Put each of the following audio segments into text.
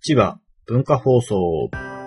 千葉文化放送。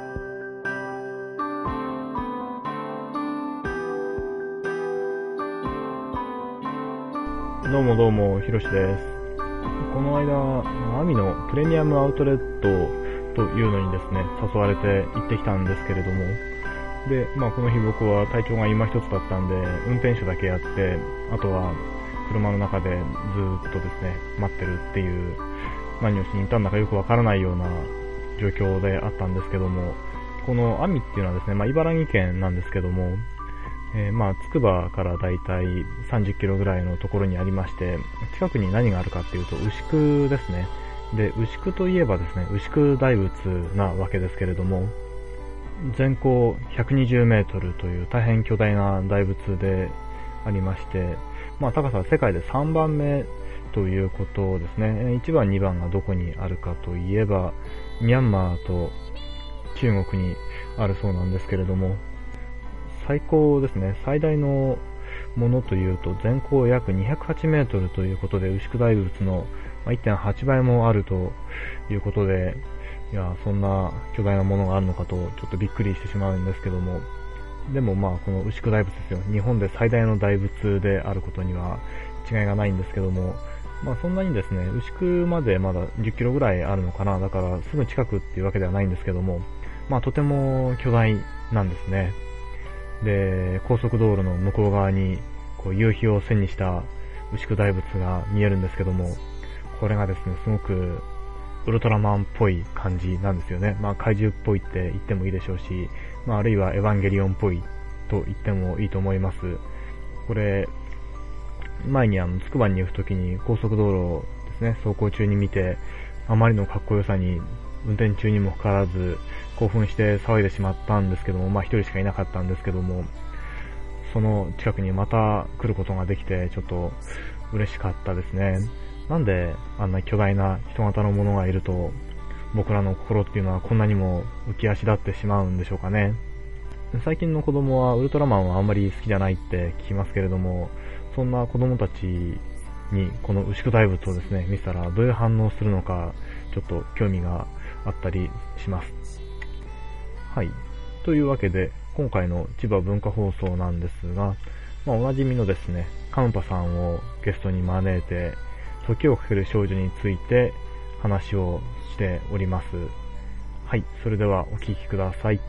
どうも、ひろしです。この間、アミのプレミアムアウトレットというのにですね、誘われて行ってきたんですけれども、で、この日僕は体調が今一つだったんで、運転手だけやって、あとは車の中でずっとですね、待ってるっていう、何をしに行ったんだかよくわからないような状況であったんですけども、このアミっていうのはですね、茨城県なんですけども、つくばからだいたい30キロぐらいのところにありまして、近くに何があるかっていうと、牛久ですね。で、牛久といえばですね、牛久大仏なわけですけれども、全高120メートルという大変巨大な大仏でありまして、高さは世界で3番目ということですね。1番、2番がどこにあるかといえば、ミャンマーと中国にあるそうなんですけれども、最高ですね、最大のものというと全高約208メートルということで、牛久大仏の 1.8 倍もあるということで、いや、そんな巨大なものがあるのかとちょっとびっくりしてしまうんですけども、でもこの牛久大仏ですよ、日本で最大の大仏であることには違いがないんですけども、そんなにですね、牛久までまだ10キロぐらいあるのかな、だからすぐ近くっていうわけではないんですけども、とても巨大なんですね。で、高速道路の向こう側に夕日を背にした牛久大仏が見えるんですけども、これがですね、すごくウルトラマンっぽい感じなんですよね。怪獣っぽいって言ってもいいでしょうし、あるいはエヴァンゲリオンっぽいと言ってもいいと思います。これ、前につくばに行くときに高速道路ですね、走行中に見て、あまりのかっこよさに運転中にもかかわらず興奮して騒いでしまったんですけども、一人しかいなかったんですけども、その近くにまた来ることができてちょっと嬉しかったですね。なんであんな巨大な人型のものがいると僕らの心っていうのはこんなにも浮き足立ってしまうんでしょうかね。最近の子供はウルトラマンはあんまり好きじゃないって聞きますけれども、そんな子供たちにこの牛久大仏をですね見せたらどういう反応するのかちょっと興味があったりします。はい。というわけで、今回の千葉文化放送なんですが、おなじみのですね、カンパさんをゲストに招いて、時をかける少女について話をしております。はい。それではお聞きください。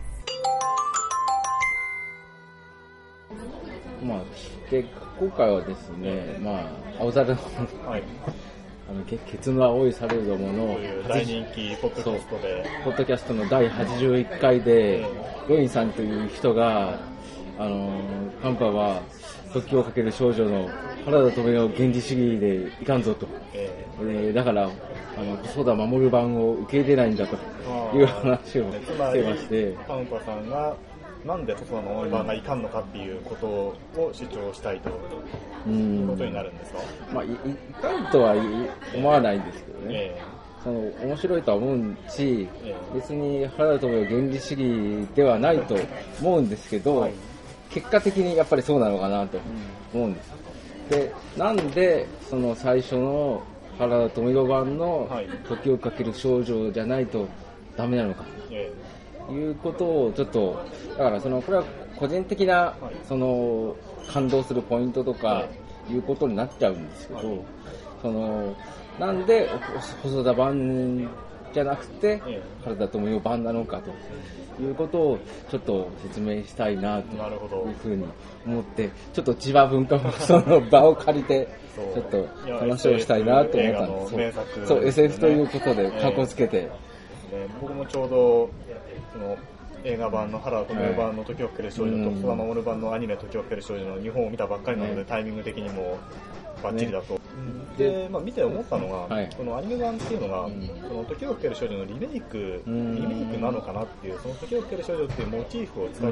で今回はですね、青猿の、はいケツの青い猿どもの大人気ポッドキャストでポッドキャストの第81回で、ロインさんという人がカンパは時をかける少女の原田知世の原理主義でいかんぞと、だから細田守版を受け入れないんだという話をしてまして、 カンパさんがなんで細田守版がいかんのかっていうことを主張したいということになるんですか？ いかんとは思わないんですけどね、面白いとは思うし、別に原田知世原理主義ではないと思うんですけど、結果的にやっぱりそうなのかなと思うんです。で、なんでその最初の原田知世版の時をかける少女じゃないとダメなのかということをちょっと、だからこれは個人的な感動するポイントとかいうことになっちゃうんですけど、なんで細田版じゃなくて原田知世版なのかということをちょっと説明したいなというふうに思って、ちょっと千葉文化放送の場を借りてちょっと話をしたいなと思ったんです。そう、SF ということでカッコつけて、 僕もちょうどその映画版の原田知世版の時をかける少女と細田守版のアニメ時をかける少女の2本を見たばっかりなので、タイミング的にもバッチリだと、で、見て思ったのが、このアニメ版っていうのが、その時をかける少女のリメイクなのかなっていう、その時をかける少女っていうモチーフを使って、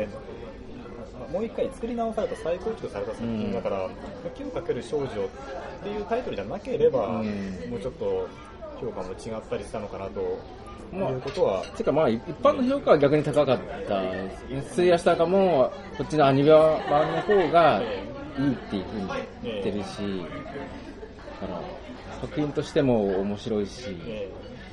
もう一回作り直された再構築された作品だから、時をかける少女っていうタイトルじゃなければ、もうちょっと評価も違ったりしたのかなということは、 一般の評価は逆に高かった。水谷したかもこっちのアニメ版の方がいいっていう風に言ってるし、だから作品としても面白いし、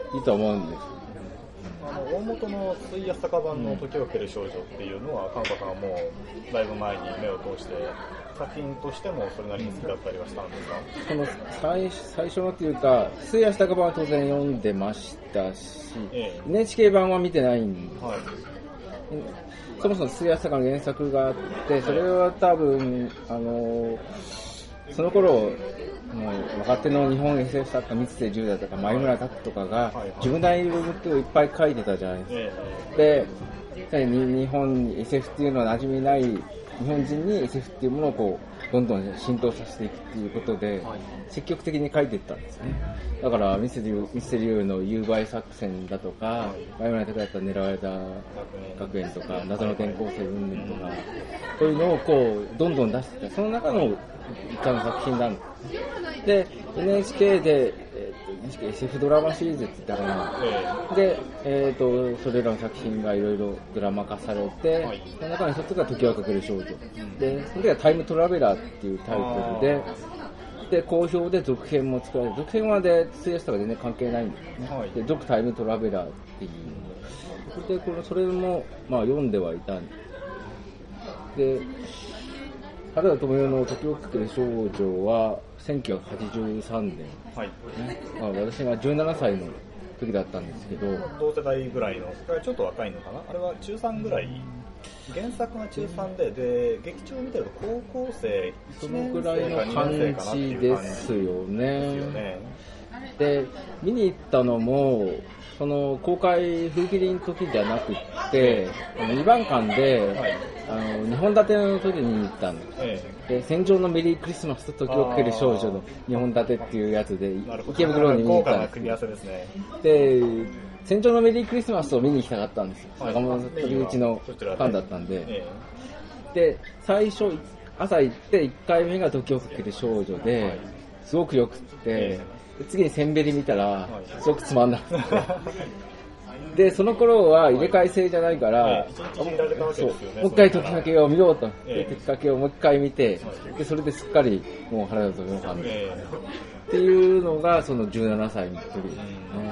いいと思うんです。 大元の水安坂版の時を受ける少女っていうのは、カンパさんはもうだいぶ前に目を通して作品としてもそれなりに好きだったりはしたんですか？ その最初のっていうか、水安坂版は当然読んでましたし、NHK 版は見てないんです、はい、そもそも水安坂の原作があって、それは多分その頃もう若手の日本 SF 作家三瀬龍だとか前村拓とかが自分なりの文をいっぱい書いてたじゃないですか。で、日本に SF っていうのは馴染みない日本人に SF っていうものをこうどんどん浸透させていくっていうことで積極的に書いていったんですね。だから三瀬龍の誘拐作戦だとか、前村拓だったら狙われた学園とか謎の転校生運命とか、そういうのをこうどんどん出していった、その中の一回の作品なんです。で、NHK で、SF ドラマシリーズって言ったかな。で、それらの作品がいろいろドラマ化されて、その中の一つが時をかける少女。で、その時はタイムトラベラーっていうタイトルで、好評で続編も作られて、続編はで、水安とか全然関係ないんですね。で、続タイムトラベラーっていう。で、それも、まあ読んではいたんで、原田知世の時をかける少女は1983年、はい私が17歳の時だったんですけど、 同世代ぐらいの、ちょっと若いのかな、あれは中3ぐらい、原作が中3で、劇中を見てると高校生1年生か2年生かなっていう感じ、 そのぐらいの感じですよね。で、見に行ったのもその公開風切りの時じゃなくって2番館で、2本立ての時に行ったんです、で戦場のメリークリスマスと時をかける少女の2本立てっていうやつで池袋に見に行ったんです。 組み合わせですね。 で戦場のメリークリスマスを見に行きたかったんですよ、中村竹内のファンだったんで、で最初朝行って1回目が時をかける少女ですごくよくって、次にセンベリ見たらすごくつまんなくてでその頃は入れ替え制じゃないから、もう一回時かけを見ようと、時かけをもう一回見て、でそれですっかりもう原田知世のファンっていうのがその17歳の時ですね。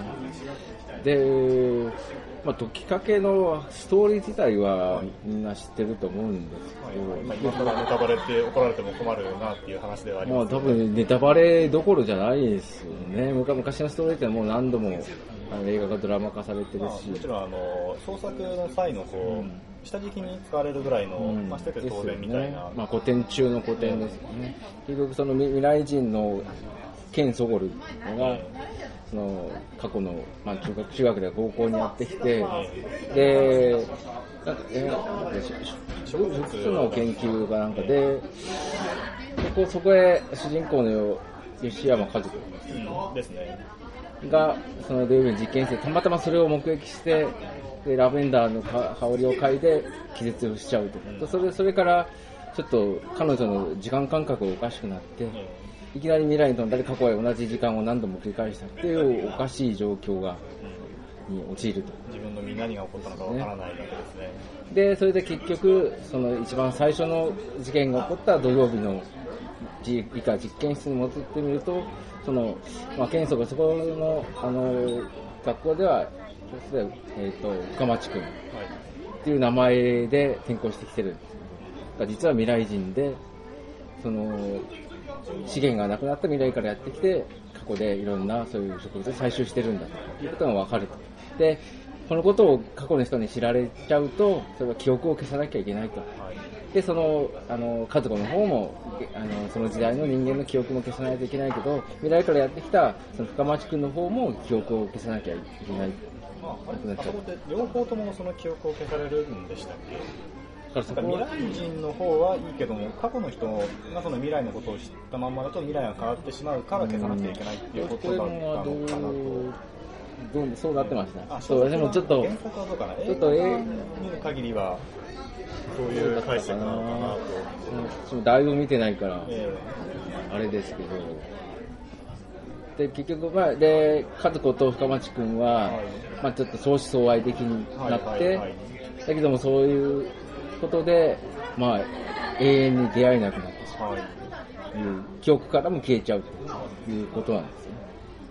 で、時かけのストーリー自体はみんな知ってると思うんですけど、 今からネタバレって怒られても困るなっていう話ではあります、 多分ネタバレどころじゃないですよね。昔のストーリーってもう何度も映画がドラマ化されてるし、 もちろん創作の際の下敷きに使われるぐらいの、してて当然みたいな、 古典中の古典ですよね。結局その未来人のケン・ソゴルがその過去の、中学で高校にやってきて、で植物の研究かなんかで、そこへ主人公の吉山和子ですねがその土曜日の実験室でたまたまそれを目撃して、でラベンダーの香りを嗅いで気絶をしちゃうと、それからちょっと彼女の時間感覚がおかしくなって、いきなり未来に飛んだり過去へ同じ時間を何度も繰り返したっていうおかしい状況に陥ると。 自分の身に何が起こったのかわからないわけですね。 でそれで結局その一番最初の事件が起こった土曜日の理科実験室に戻ってみると、そのケンソがそこの学校では深町君っていう名前で転校してきてるんです。実は未来人で、その資源がなくなった未来からやってきて、過去でいろんなそういう植物を採集してるんだということが分かると。でこのことを過去の人に知られちゃうと、それは記憶を消さなきゃいけないと。でその家族の方もその時代の人間の記憶も消さないといけないけど、未来からやってきたその深町君の方も記憶を消さなきゃいけない。 あそこで両方ともその記憶を消されるんでしたっけ？未来人の方はいいけども、過去の人がその未来のことを知ったまんまだと未来が変わってしまうから消さなきゃいけないっていうことだったのかなと。 そうなってました。そうでもちょっと原作はどうかな。映画を見る限りはそういう解釈なのかなと。 だいぶ見てないから、あれですけど。で結局で和子と深町君は、ちょっと相思相愛的になって、だけどもそういうことで永遠に出会えなくなってしまうという、記憶からも消えちゃうということなんですね。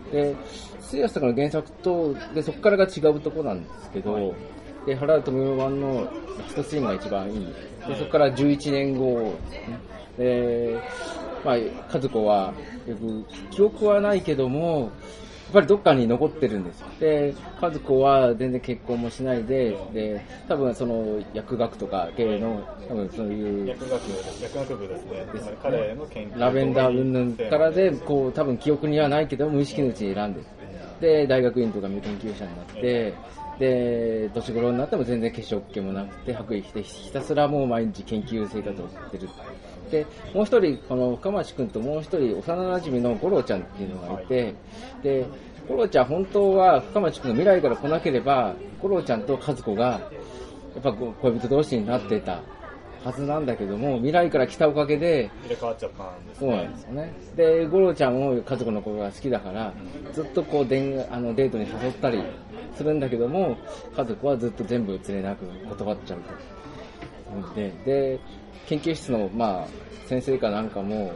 で、末安隆の原作と、で、そこからが違うところなんですけど、で、原田知世版のラストシーンが一番いい。で、そこから11年後、で、まあ、和子は、よく、記憶はないけども、やっぱりどっかに残ってるんですよ。で、和子は全然結婚もしないで、で、多分その薬学とか系の、多分そういう、 薬学部ですね。彼の研究。 ラベンダー云々からで、こう、多分記憶にはないけど、無意識のうちに選んでる。で、大学院とか研究者になって、で、年頃になっても全然化粧気もなくて、白衣着て、ひたすらもう毎日研究生活を送ってる。で、もう一人、この深町くんともう一人、幼馴染の五郎ちゃんっていうのがいて、で、五郎ちゃん本当は深町くんが未来から来なければ、五郎ちゃんと和子が、やっぱ恋人同士になってたはずなんだけども、未来から来たおかげで、 入れ替わっちゃったんですね。 そうなんですよね。で、五郎ちゃんも和子のことが好きだから、ずっとこうデートに誘ったりするんだけども、和子はずっと全部連れなく断っちゃうと。で、研究室の、まあ、先生かなんかも、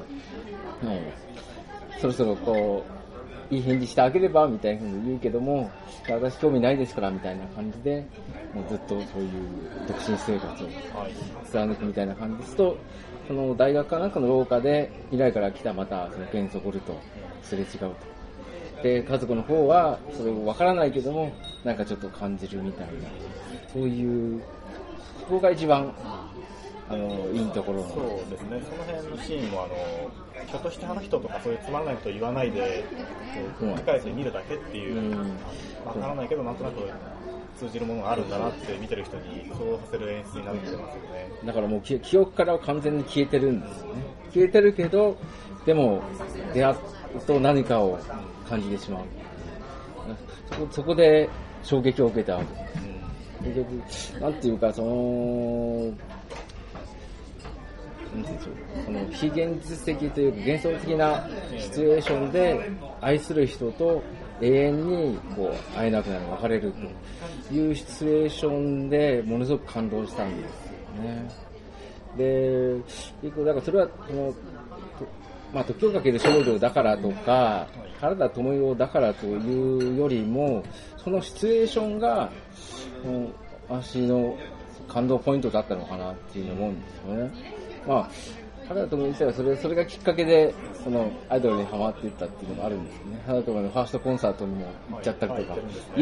そろそろこう、いい返事してあげればみたいなふうに言うけども、私興味ないですからみたいな感じで、もうずっとそういう独身生活を貫くみたいな感じですと、その大学かなんかの廊下で未来から来たまたそのケンソゴルとすれ違うと。で、和子の方はそれをわからないけども、なんかちょっと感じるみたいな、そういう、そこが一番、いいところそうですね。その辺のシーンもひょっとしてあの人とかそういうつまらないことを言わないで、繰り返して見るだけっていう、わからないけどなんとなく通じるものがあるんだなって見てる人に想像させる演出になってますよね。 だからもう記憶からは完全に消えてるんですよね。消えてるけど、でも出会うと何かを感じてしまう。そこで衝撃を受けたわけです。結局、なんていうか、その非現実的というか幻想的なシチュエーションで愛する人と永遠にこう会えなくなる、別れるというシチュエーションでものすごく感動したんですよね。で、だからそれはまあ、時をかける少女だからとか原田知世だからというよりも、そのシチュエーションが私の感動ポイントだったのかなっていうふうに思うんですよね。まあ、原田知世自体はそれがきっかけでそのアイドルにハマっていったっていうのもあるんですよね。原田知世のファーストコンサートにも行っちゃったりとかいう、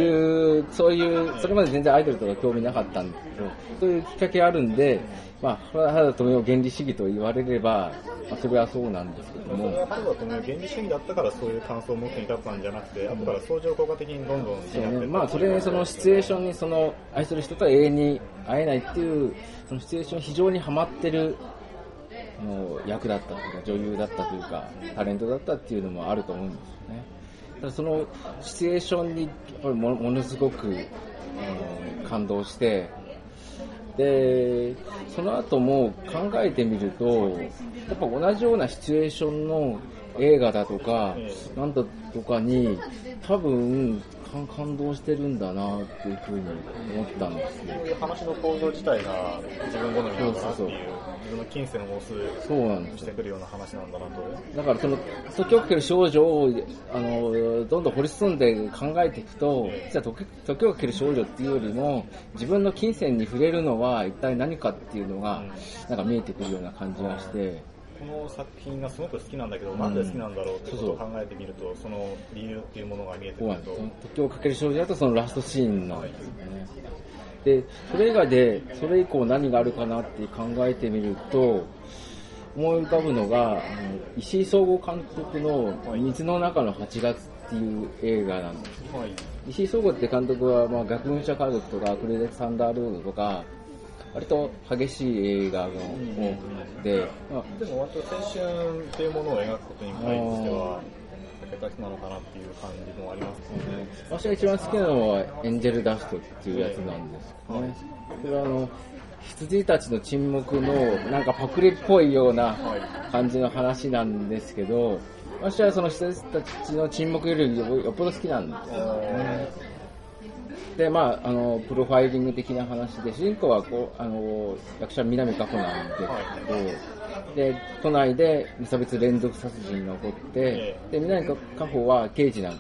そういうそれまで全然アイドルとか興味なかったんですけど、そういうきっかけあるんで、まあ、原田知世を原理主義と言われれば、まあ、それはそうなんですけども、 原田知世原理主義だったからそういう感想を持っていたったんじゃなくて、後から相乗効果的にどんどん好きになっていった。 まあ、それにそのシチュエーションにその愛する人とは永遠に会えないっていうそのシチュエーションに非常にハマってる役だったというか女優だったというかタレントだったっていうのもあると思うんですよね。ただそのシチュエーションにやっぱりものすごく、感動して、でその後も考えてみるとやっぱ同じようなシチュエーションの映画だとかなんだとかに多分感動してるんだなっていうふうに思ったんですよ。 そういう話の構造自体が自分好みなんだなっていう、自分の金銭を持つしてくるような話なんだなと。 だからその時をかける少女をどんどん掘り進んで考えていくと、実は時をかける少女っていうよりも自分の金銭に触れるのは一体何かっていうのがなんか見えてくるような感じがして。 この作品がすごく好きなんだけど、なんで好きなんだろうってことを考えてみると、その理由っていうものが見えてくると。 時をかける少女だとそのラストシーンなんですよね。で、それ以外で、それ以降何があるかなって考えてみると、思い浮かぶのが、石井壮吾監督の水の中の8月っていう映画なんです。はい、石井壮吾って監督は、まあ、学軍者家族とか、クレレサンダーロードとか、割と激しい映画が多くて、 でも割と青春っていうものを描くことに関しては武田なのかなっていう感じもありますね。 私が一番好きなのはエンジェルダストっていうやつなんですけどね。これは羊たちの沈黙のなんかパクリっぽいような感じの話なんですけど、私はその羊たちの沈黙よりよっぽど好きなんですよね。で、まあ、プロファイリング的な話で、主人公は役者南果歩なんですけど、で、都内で無差別連続殺人が起こって、で、南果歩は刑事なんです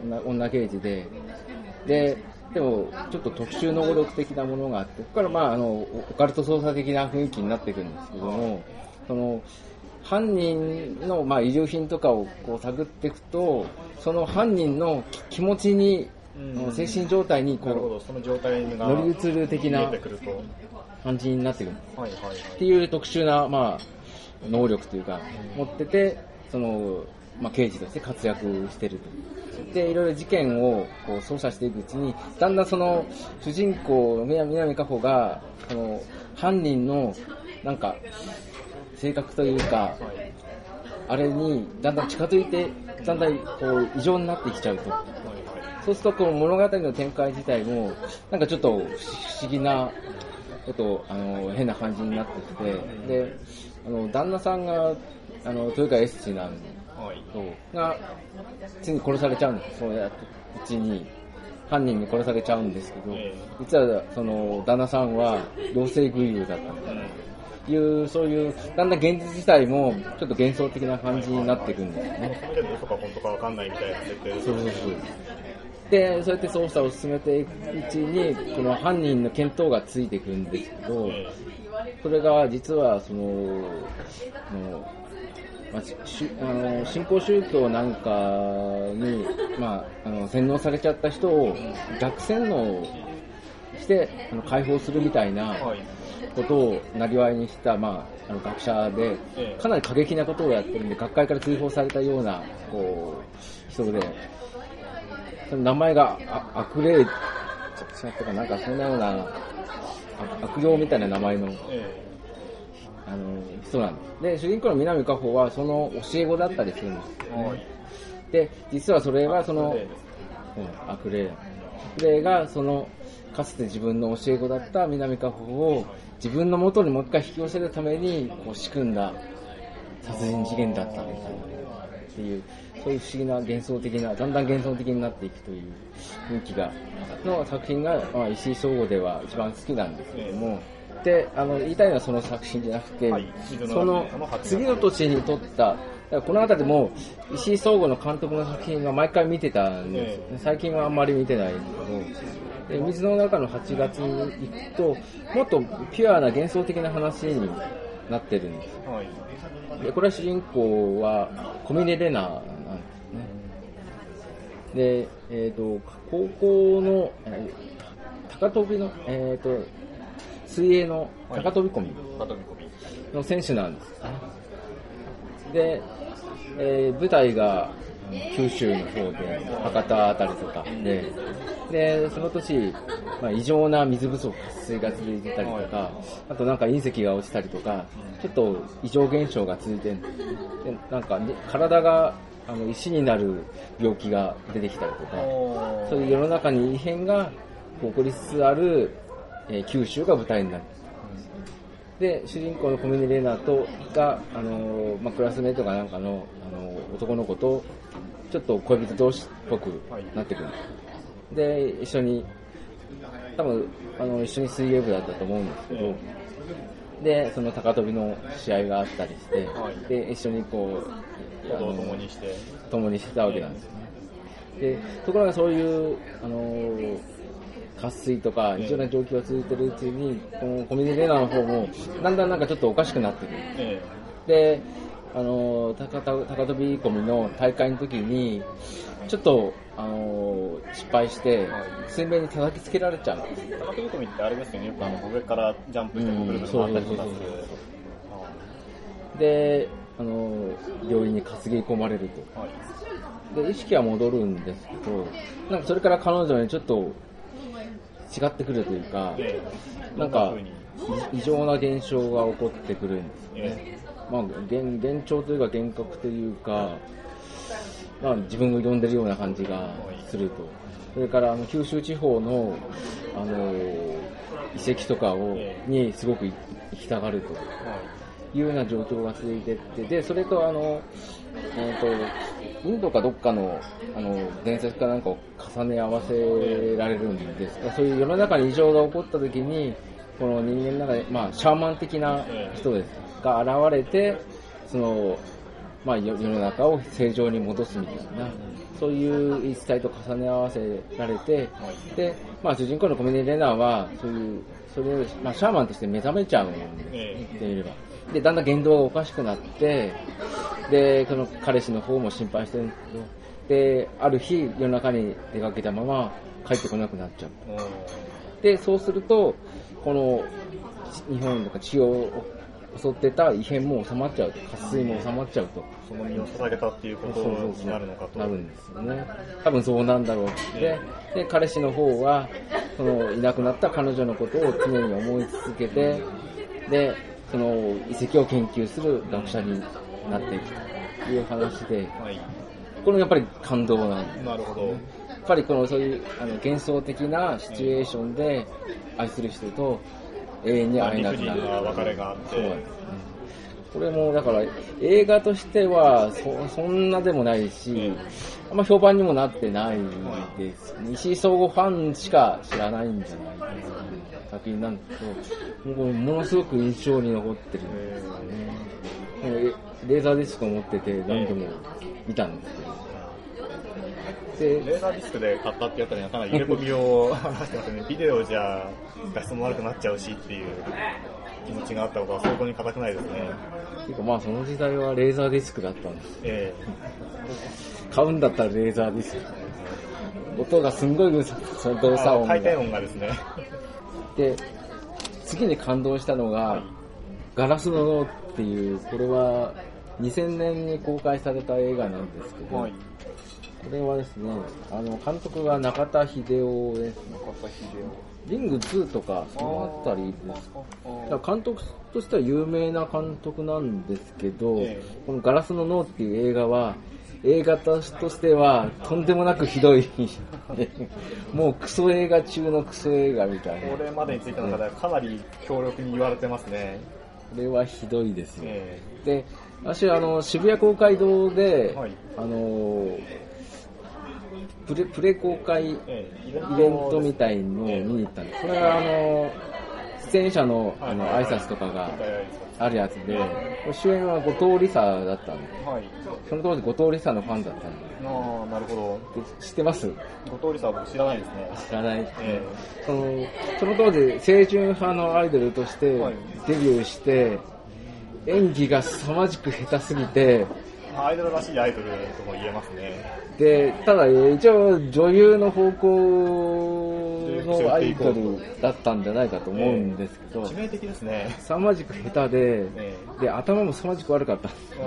女刑事で、でもちょっと特殊能力的なものがあって、ここからオカルト捜査的な雰囲気になっていくんですけども、その犯人の遺留品とかをこう探っていくと、その犯人の気持ちに、精神状態にこうその状態が乗り移る的な感じになってくるっていう特殊な能力というか持ってて、その刑事として活躍してると。でいろいろ事件をこう捜査していくうちに、だんだんその主人公の南果歩がその犯人のなんか性格というか、あれにだんだん近づいて、だんだんこう異常になってきちゃうと。そうするとこの物語の展開自体もなんかちょっと不思議な変な感じになってきて、で旦那さんが豊川エスチなんがついに殺されちゃうんです。そうやってうちに犯人に殺されちゃうんですけど、実はその旦那さんは養成グイグだったという、そういうだんだん現実自体もちょっと幻想的な感じになっていくんですよね。 それで嘘か本当か分かんないみたいな設定ですね。 そうで、そうやって捜査を進めていくうちに、この犯人の見当がついていくんですけど、それが実はその新興宗教なんかに、洗脳されちゃった人を逆洗脳して解放するみたいなことをなりわいにした、学者で、かなり過激なことをやってるんで、学会から追放されたような人で、その名前が悪霊とかなんかそんなような悪霊みたいな名前の人なんです。で、主人公の南果歩はその教え子だったりするんですよね。で、実はそれはその悪霊がそのかつて自分の教え子だった南果歩を自分の元にもう一回引き寄せるために仕組んだ殺人事件だったみたいなっていう、そういう不思議な幻想的な、だんだん幻想的になっていくという雰囲気の作品が、石井壮吾では一番好きなんですけども、で言いたいのはその作品じゃなくて、その次の年に撮った、この辺りも石井壮吾の監督の作品は毎回見てたんですよね。最近はあんまり見てないんですけど、で水の中の8月に行くともっとピュアな幻想的な話になってるんです。でこれは主人公は小峰玲奈なんですね。で、高校の、高跳びの、水泳の高飛び込みの選手なんです。で、舞台が九州の方で博多あたりとかでその年、異常な水不足、渇水が続いてたりとか、あとなんか隕石が落ちたりとか、ちょっと異常現象が続いて、でなんか体が石になる病気が出てきたりとか、そういう世の中に異変が起こりつつある、九州が舞台になる。で主人公の小峰玲奈がクラスメートかなんかの、男の子とちょっと恋人同士っぽくなってくる。で一緒に多分一緒に水泳部だったと思うんですけど、でその高跳びの試合があったりして、で一緒に共にしてたわけなんですよね。でところがそういう渇水とか異常な状況が続いているうちに、この小峰玲奈の方もだんだんなんかちょっとおかしくなってくる。で高飛び込みの大会の時にちょっと失敗して水面に叩きつけられちゃうんです。 高飛び込みってあれですよね、よく上からジャンプしてくるのがあったりとかする。 で病院に担ぎ込まれると、で意識は戻るんですけど、なんかそれから彼女にちょっと違ってくるというか、なんか異常な現象が起こってくるんですね。幻聴というか幻覚というか、自分を呼んでるような感じがすると。それから九州地方の遺跡とかにすごく行きたがるというような状況が続いていって、でそれとインドかどっかの伝説かなんかを重ね合わせられるんですが、そういう世の中に異常が起こった時に、この人間の中で、シャーマン的な人ですが現れて、そのまあ、世の中を正常に戻すみたいな、そういう言い伝えと重ね合わせられて、で、まあ、主人公のコメディ・レナーは、それを、まあ、シャーマンとして目覚めちゃうんです、言ってみれば。で、だんだん言動がおかしくなって、で、その彼氏の方も心配してるんですけど、で、ある日、夜中に出かけたまま帰ってこなくなっちゃう。で、そうすると、この、日本とか地を襲ってた異変も収まっちゃうと、渇水も収まっちゃうと。 その身を捧げたっていうことになるのかと。 なるんですよね。多分そうなんだろうって。で、彼氏の方は、そのいなくなった彼女のことを常に思い続けて、で、その遺跡を研究する学者になっていくという話で、これやっぱり感動なんです。 なるほど。 やっぱりそういう幻想的なシチュエーションで愛する人と永遠に会えなくなる。 理不尽な別れがあって。 そうなんですね。これもだから映画としてはそんなでもないし、あんま評判にもなってないです。石井総合ファンしか知らないんじゃないですかね。作品なんですけど、ものすごく印象に残ってるんですよね。レーザーディスクを持ってて何度も見たんですけど。 レーザーディスクで買ったってやったらかなり入れ込みを話してますね。ビデオじゃ画質も悪くなっちゃうしっていう気持ちがあったことは相当に固くないですね。 結構まあその時代はレーザーディスクだったんです。買うんだったらレーザーディスク。音がすんごいその動作音が。 回転音がですね。 で、次に感動したのが、ガラスの脳っていう、これは2000年に公開された映画なんですけど、これはですね、監督が中田秀夫ですね。リング2とか、そのあたりです。監督としては有名な監督なんですけど、このガラスの脳っていう映画は、映画としてはとんでもなくひどいもうクソ映画中のクソ映画みたいな。 これまでについての方はかなり強力に言われてますね。 これはひどいですよ。で、私は渋谷公会堂で、プレ公開イベントみたいのを見に行ったんです。これは出演者の挨拶とかがあるやつで、主演は後藤理沙だったんで、その当時後藤理沙のファンだったんで。 なるほど。 知ってます？ 後藤理沙は僕知らないですね。 知らないですね。その当時、清純派のアイドルとしてデビューして、演技が凄まじく下手すぎて、 アイドルらしいアイドルとも言えますね。 で、ただ一応女優の方向のアイドルだったんじゃないかと思うんですけど、 致命的ですね。 凄まじく下手で、で、頭も凄まじく悪かった。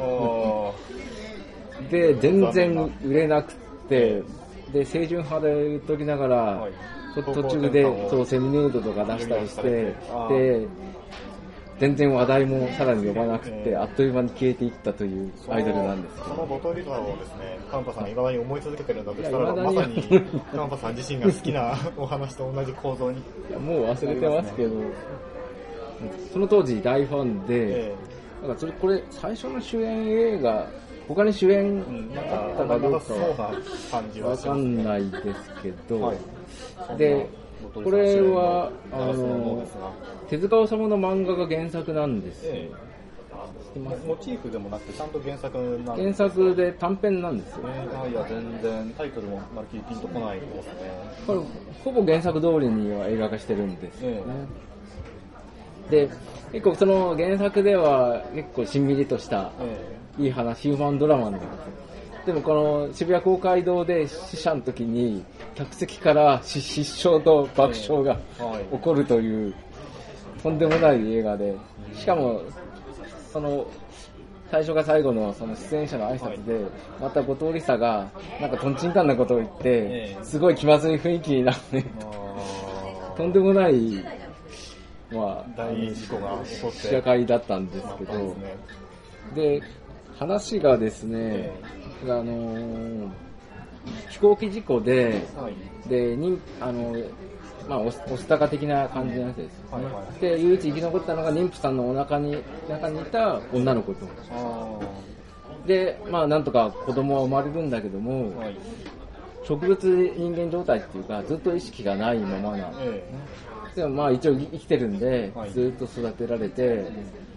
で、全然売れなくて、で、清純派で言っときながら、途中でセミヌードとか出したりして、で、全然話題もさらに呼ばなくて、あっという間に消えていったというアイドルなんですけど。 その後藤理沙をですね、カンパさんが未だに思い続けてるんだとしたら、まさにカンパさん自身が好きなお話と同じ構造に。 もう忘れてますけど、その当時大ファンで、だからこれ最初の主演映画、他に主演あったかどうかはわかんないですけど、で、これは手塚治虫の漫画が原作なんですよ。 モチーフでもなくてちゃんと原作なんです。 原作で短編なんですよ。 いや全然タイトルもまるっきりピンとこないですね。 これほぼ原作通りには映画化してるんですよね。で、結構その原作では結構しんみりとしたいい話、ヒューマンドラマなんですよ。でもこの渋谷公会堂で死者の時に客席から失笑と爆笑が起こるというとんでもない映画で、しかもその最初が最後のその出演者の挨拶でまた後藤理沙がなんかトンチンカンなことを言ってすごい気まずい雰囲気になってとんでもない大事故が起こって試写会だったんですけど、で話がですね、飛行機事故で、おスタカ的な感じのやつですよね。で、唯一生き残ったのが妊婦さんの中にいた女の子と。で、なんとか子供は生まれるんだけども、植物人間状態っていうか、ずっと意識がないままなんですね。でも一応生きてるんで、ずっと育てられて、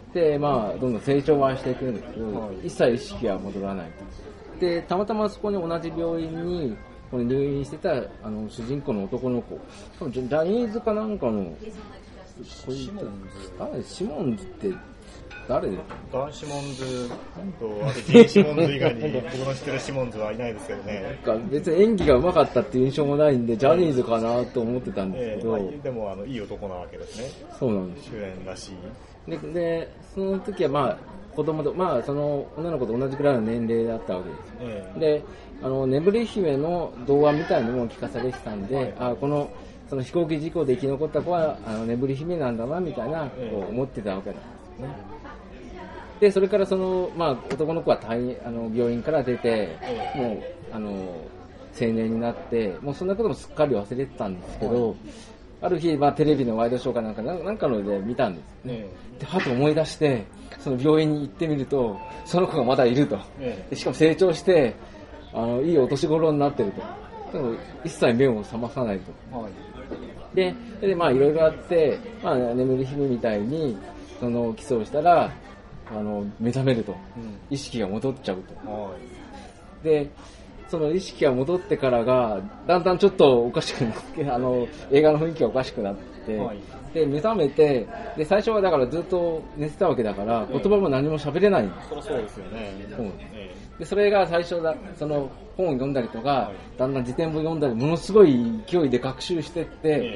で、まあ、どんどん成長はしていくんですけど、一切意識は戻らないと。で、たまたまそこに同じ病院に、これ入院してた主人公の男の子、多分ジャニーズかなんかの、 シモンズ。 シモンズって誰ですか？ ダン・シモンズと、あとジン・シモンズ以外に僕の知ってるシモンズはいないですけどね。 なんか別に演技が上手かったっていう印象もないんで、ジャニーズかなと思ってたんですけど。 でもいい男なわけですね。 そうなんです。 主演らしい。 で、その時はまあ、子供と、まあ、その女の子と同じくらいの年齢だったわけです。で、眠り姫の童話みたいなのも聞かされてたんで、その飛行機事故で生き残った子は眠り姫なんだなみたいなこう思ってたわけなんですね。でそれからまあ、男の子は病院から出て、もう青年になってもうそんなこともすっかり忘れてたんですけど、ある日、まあ、テレビのワイドショーかなんかので見たんですね。ではと思い出してその病院に行ってみるとその子がまだいると。でしかも成長していいお年頃になってると。でも一切目を覚まさないと。でまあいろいろあって、まあ、眠り姫みたいに基礎をしたら目覚めると、意識が戻っちゃうと。でその意識が戻ってからがだんだんちょっとおかしくなって映画の雰囲気がおかしくなって、で目覚めて、で最初はだからずっと寝てたわけだから言葉も何も喋れないんです。 そうですよね。 でそれが最初その本を読んだりとか、だんだん辞典も読んだりものすごい勢いで学習していって、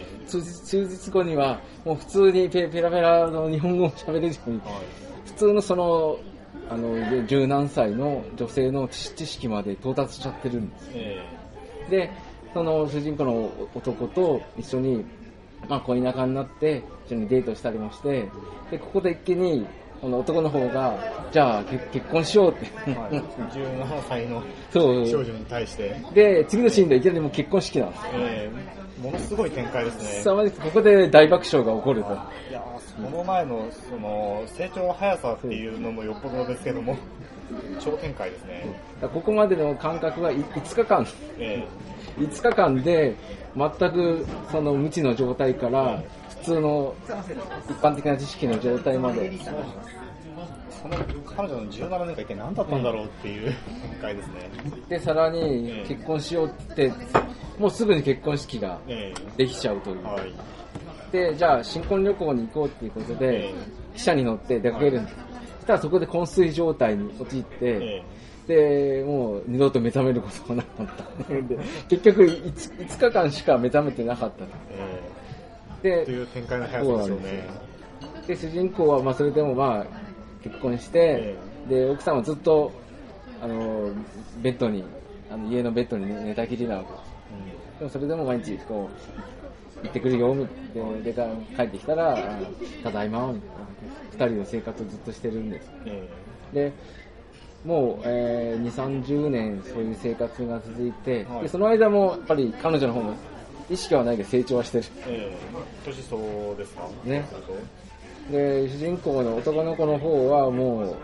数日後にはもう普通にペラペラの日本語を喋れるように、普通の十何歳の女性の知識まで到達しちゃってるんです。でその主人公の男と一緒に、まあ、恋仲になって一緒にデートしたりもして、でここで一気にこの男の方がじゃあ結婚しようって、 17歳の少女に対してで次のシーンでいきなりもう結婚式なんです。 ものすごい展開ですね。 ここで大爆笑が起こると。 いやその前の成長の速さっていうのもよっぽどですけども、超展開ですね。 ここまでの間隔は5日間、5日間で全く無知の状態から普通の一般的な知識の状態まで。 彼女の17年間一体何だったんだろうっていう展開ですね。 でさらに結婚しようってもうすぐに結婚式ができちゃうという。でじゃあ新婚旅行に行こうっていうことで汽車に乗って出かけるんです。そしたらそこで昏睡状態に陥って、でもう二度と目覚めることがなかったで結局 5日間しか目覚めてなかったでという展開の速さですよね。 で主人公はまあそれでもまあ結婚して、で奥さんはずっとベッドに家のベッドに寝たきりなわけです。でもそれでも毎日こう行ってくるよで帰ってきたらただいま2人の生活をずっとしてるんです。でもう、2、30年そういう生活が続いて、でその間もやっぱり彼女の方も意識はないけど成長はしてる。 年相ですかね。で主人公の男の子の方はもう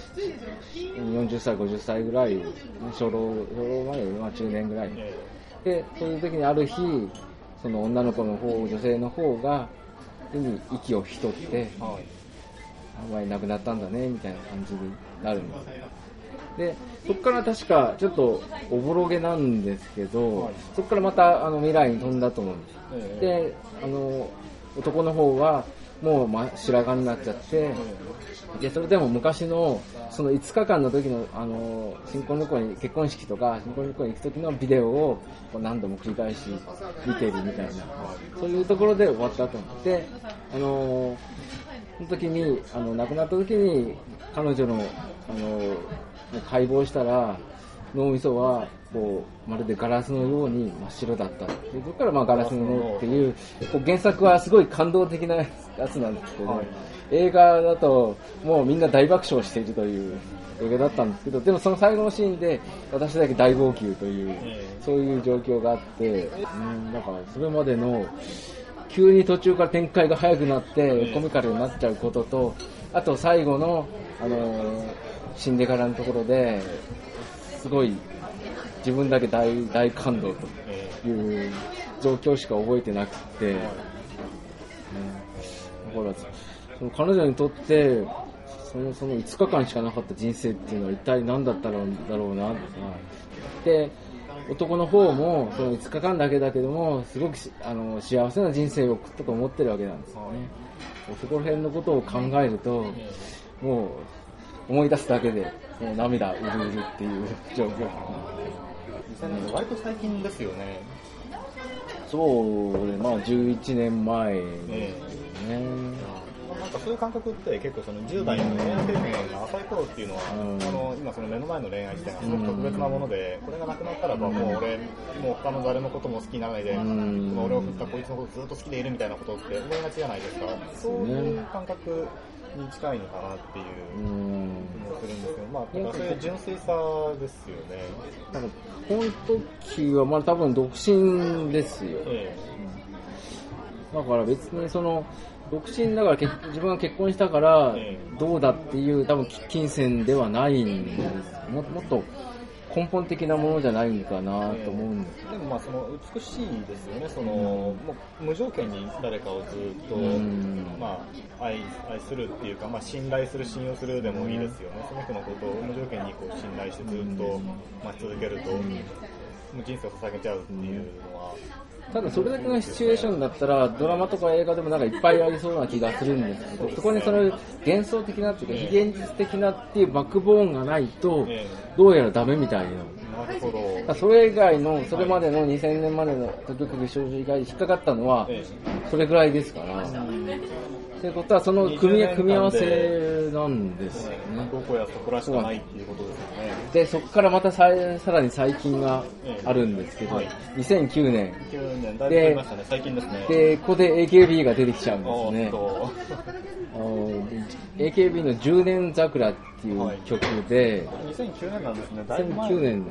40歳50歳ぐらい、初老まで、まあ、中年ぐらいで、そういう時にある日その女の子の方女性の方が息を引き取って、お前亡くなったんだねみたいな感じになるんです。でそこから確かちょっとおぼろげなんですけど、そこからまた未来に飛んだと思うんです。で男の方はもう白髪になっちゃって、でそれでも昔のその5日間の時の新婚旅行に結婚式とか新婚旅行に行く時のビデオを何度も繰り返し見てるみたいな、そういうところで終わったと思って、その時に亡くなった時に彼女の解剖したら脳みそはこうまるでガラスのように真っ白だったで、そこからガラスの脳っていう、原作はすごい感動的なやつなんですけど、映画だともうみんな大爆笑しているという映画だったんですけど、でもその最後のシーンで私だけ大号泣という、そういう状況があって、なんかそれまでの急に途中から展開が速くなってコミカルになっちゃうことと、あと最後の死んでからのところですごい自分だけ大感動という状況しか覚えてなくて、だからその彼女にとってその5日間しかなかった人生っていうのは一体何だったんだろうなで、男の方もその5日間だけだけどもすごく幸せな人生を送ったと思ってるわけなんですよね。そこら辺のことを考えるともう思い出すだけでもう涙うるうるっていう状況。 割と最近ですよね。 そうね、まあ11年前ですね。 なんかそういう感覚って結構その10代の恋愛経験が浅い頃っていうのは、今その目の前の恋愛自体がすごく特別なもので、これがなくなったらばもう俺もう他の誰のことも好きにならないで、俺を振ったこいつのことずっと好きでいるみたいなことって思いがちじゃないですか。そういう感覚に近いのかなっていう気もするんですけど、まあだからそういう純粋さですよね。 なんかこの時はまあ多分独身ですよ。だから別にその独身だから自分が結婚したからどうだっていう多分金銭ではないんです。もっと根本的なものじゃないのかなと思うんです。 でもまあその美しいですよね。そのもう無条件に誰かをずっとまあ愛するっていうか、まあ信頼する信用するでもいいですよね。その人のことを無条件にこう信頼してずっと待ち続けると、もう人生を捧げちゃうっていうのは。 ただそれだけのシチュエーションだったらドラマとか映画でもなんかいっぱいありそうな気がするんですけど、そこにその幻想的なっていうか非現実的なっていうバックボーンがないとどうやらダメみたいな。 なるほど。 それ以外のそれまでの2000年までの東京国少女以外引っかかったのはそれぐらいですから。ということはその組み合わせなんですよね。 どこやそこらしかないっていうことですよね。 でそこからまたさらに最近があるんですけど、2009年だいぶ経ちましたね。最近ですね。 でここで AKB が出てきちゃうんですね。AKB の10年桜っていう曲で、 2009年なんですね。 2009年の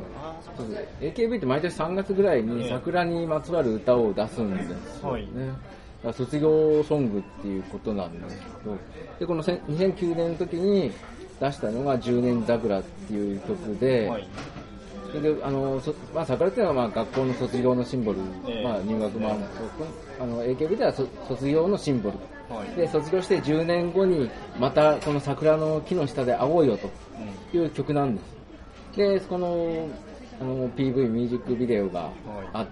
AKB って毎年3月ぐらいに桜にまつわる歌を出すんですよね。卒業ソングっていうことなんですけど、でこの2009年の時に出したのが10年桜っていう曲で、でまあ、桜っていうのはまあ学校の卒業のシンボル、まあ、入学もAKB では卒業のシンボル、で卒業して10年後にまたこの桜の木の下で会おうよという曲なんです。でこのPV ミュージックビデオがあって、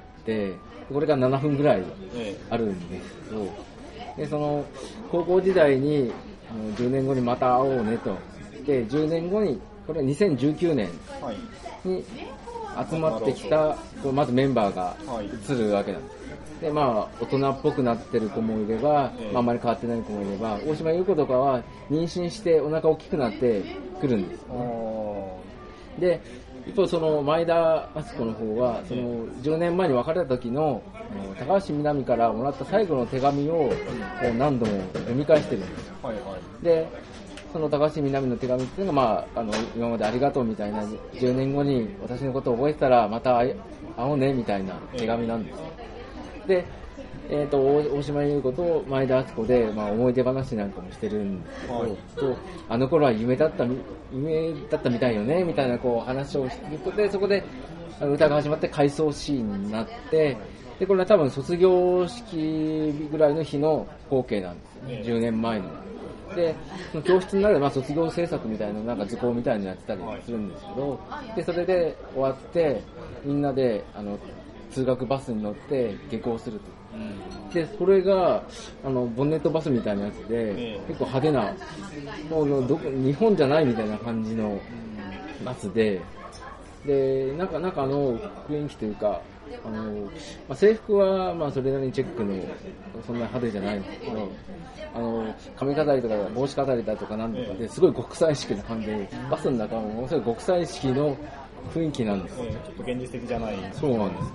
これが7分ぐらいあるんですけど、でその高校時代に10年後にまた会おうねと、で10年後にこれは2019年に集まってきたまずメンバーが映るわけなんです。でまあ大人っぽくなってる子もいれば、あんまり変わってない子もいれば、大島優子とかは妊娠してお腹大きくなってくるんです。で一方その前田敦子の方はその10年前に別れた時の高橋みなみからもらった最後の手紙を何度も読み返してるんです。でその高橋みなみの手紙っていうのが、まあ、今までありがとうみたいな、10年後に私のことを覚えてたらまた会おうねみたいな手紙なんです。で、大島優子と前田敦子で、まあ、思い出話なんかもしてるんですけど、あの頃は夢だったみたいよねみたいなこう話をしていくと、でそこで歌が始まって回想シーンになって、でこれは多分卒業式ぐらいの日の光景なんですよね、10年前の。でその教室の中でまあ卒業制作みたいななんか図工みたいなのやってたりするんですけど、でそれで終わってみんなで通学バスに乗って下校すると、でそれがボンネットバスみたいなやつで、結構派手なもう日本じゃないみたいな感じのバスで、なんか雰囲気というかまあ、制服はまあそれなりにチェックのそんな派手じゃないんですけど、髪飾りとか帽子飾りだとかなんとかですごい極彩色な感じで、バスの中もものすごい極彩色の雰囲気なんです。 ちょっと現実的じゃない。 そうなんです。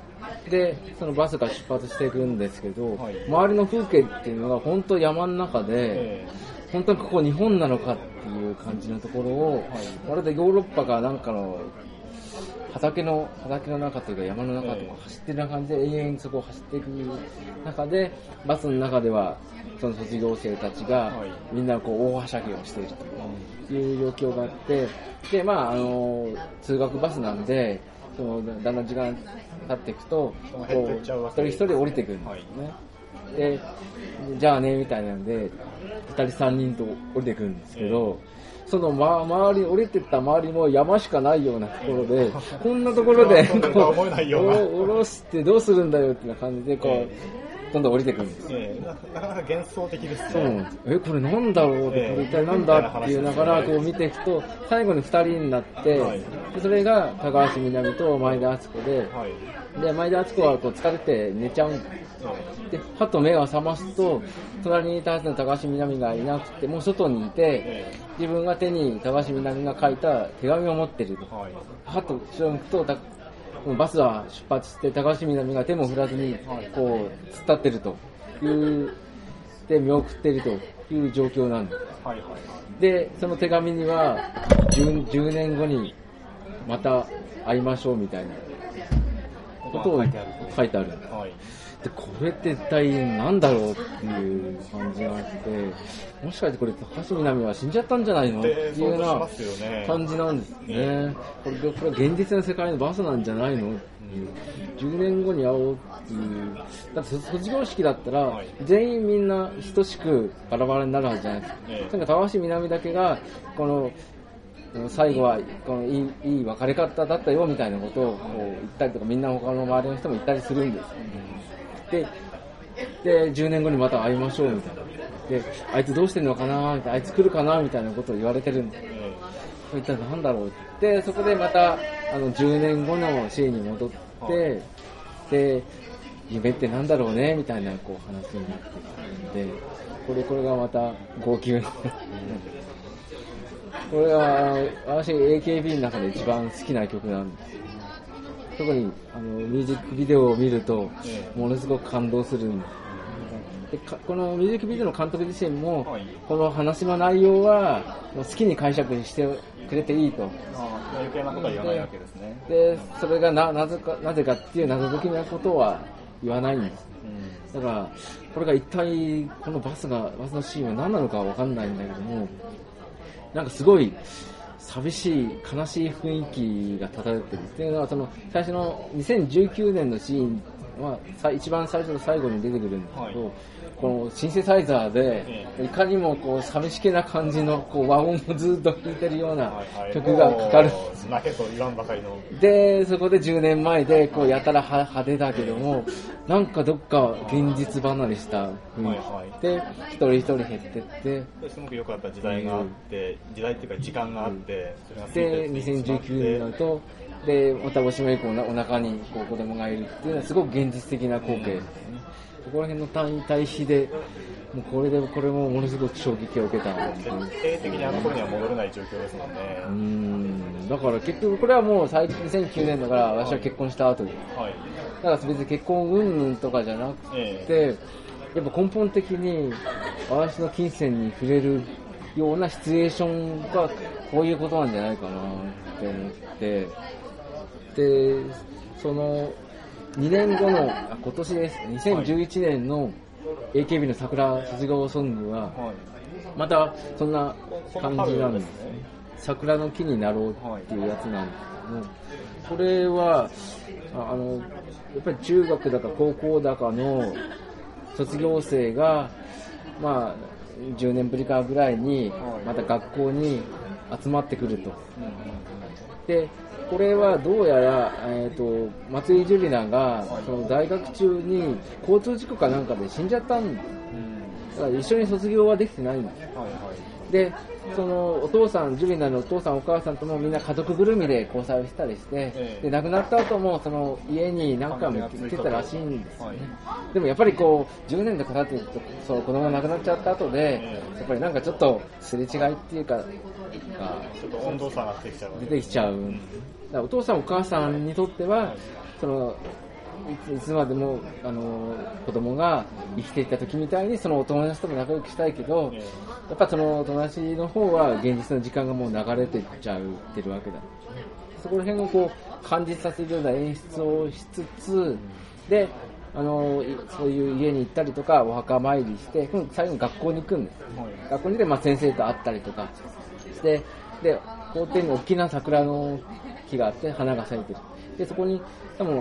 でそのバスが出発していくんですけど、周りの風景っていうのが本当山の中で、本当にここ日本なのかっていう感じのところを、まるでヨーロッパかなんかの畑の中というか山の中とか走ってるような感じで永遠にそこを走っていく中で、バスの中ではその卒業生たちがみんなこう大はしゃぎをしているという状況があって、でまあ通学バスなんでだんだん時間経っていくとこう一人一人降りてくるんですね。 で、じゃあねみたいなんで2人3人と降りてくるんですけど、その周り降りてった周りも山しかないようなところで、こんなところで降ろしてどうするんだよってな感じでこう。どんどん降りてくるんです。 なかなか幻想的ですね。 そうなんです。これなんだろうって、これ一体なんだっていうながらこう見ていくと、最後に2人になって、でそれが高橋みなみと前田敦子で、で前田敦子はこう疲れて寝ちゃうんです。で、はっと目が覚ますと、隣にいたはずの高橋みなみがいなくて、もう外にいて、自分が手に高橋みなみが書いた手紙を持っていると。はっと後ろに行くと、バスは出発して高橋みなみが手も振らずにこう突っ立ってるというで見送っているという状況なんです、でその手紙には 10年後にまた会いましょうみたいなことを書いてある、でこれって一体何だろうっていう感じがあって、もしかしてこれ高橋みなみは死んじゃったんじゃないのっていうような感じなんですね。これは現実の世界のバスなんじゃないのっていう、10年後に会おうっていう、だって卒業式だったら全員みんな等しくバラバラになるはずじゃないですか。なんか高橋みなみだけがこの最後はこのいい別れ方だったよみたいなことをこう言ったりとか、みんな他の周りの人も言ったりするんです。で10年後にまた会いましょうみたいな。であいつどうしてんのかなみたいな、あいつ来るかなみたいなことを言われてるんです。そういったらなんだろうって、そこでまた10年後のシーンに戻って、で夢ってなんだろうねみたいなこう話になっていくので、これがまた号泣のこれは私 AKB の中で一番好きな曲なんです。特にミュージックビデオを見るとものすごく感動するんです。でこのミュージックビデオの監督自身もこの話の内容は好きに解釈してくれていいと。 余計なことは言わないわけですね。 でそれがなぜかっていう謎解きなことは言わないんです。だからこれが一体このバスのシーンは何なのかは分かんないんだけども、なんかすごい寂しい悲しい雰囲気が漂ってるっていうのは、その最初の2019年のシーンは一番最初と最後に出てくるんですけど、このシンセサイザーでいかにもこう寂しげな感じのこう和音をずっと弾いてるような曲がかかる。 泣けと言わんばかりの。 でそこで10年前でこうやたら派手だけども、なんかどっか現実離れした雰囲気で一人一人減ってってすごく良かった時代があって、時代っていうか時間があって、 で2019年になるとでまたおしまい以降お腹にこう子供がいるっていうのはすごく現実的な光景ですね。そこら辺の対比でもうこれもものすごく衝撃を受けた。 徹底的に頃には戻れない状況ですもんね。だから結局これはもう2009年だから私は結婚した後で、だから別に結婚云々とかじゃなくて、やっぱ根本的に私の金銭に触れるようなシチュエーションがこういうことなんじゃないかなって思って、でその2年後の今年です、2011年の AKB の桜卒業ソングはまたそんな感じなんですね。桜の木になろうっていうやつなんですけども、これはやっぱり中学だか高校だかの卒業生がまあ10年ぶりかぐらいにまた学校に集まってくると。でこれはどうやら、松井樹里奈がその大学中に交通事故かなんかで死んじゃったんです。だから一緒に卒業はできてないんです。でそのお父さん、樹里奈のお父さんお母さんともみんな家族ぐるみで交際をしたりして、で亡くなった後もその家に何回も行ってたらしいんですよね。でもやっぱりこう10年とか経ってそう子供が亡くなっちゃった後で、やっぱりなんかちょっとすれ違いっていうかちょっと温度差が出てきちゃう。だからお父さんお母さんにとってはそのいつまでも子供が生きていた時みたいにそのお友達とも仲良くしたいけど、やっぱそのお友達の方は現実の時間がもう流れていっちゃってるわけだ。そこら辺をこう感じさせるような演出をしつつでそういう家に行ったりとかお墓参りして最後に学校に行くんです。学校に行って、先生と会ったりとかしてで校庭に大きな桜の木があって花が咲いてる。でそこに多分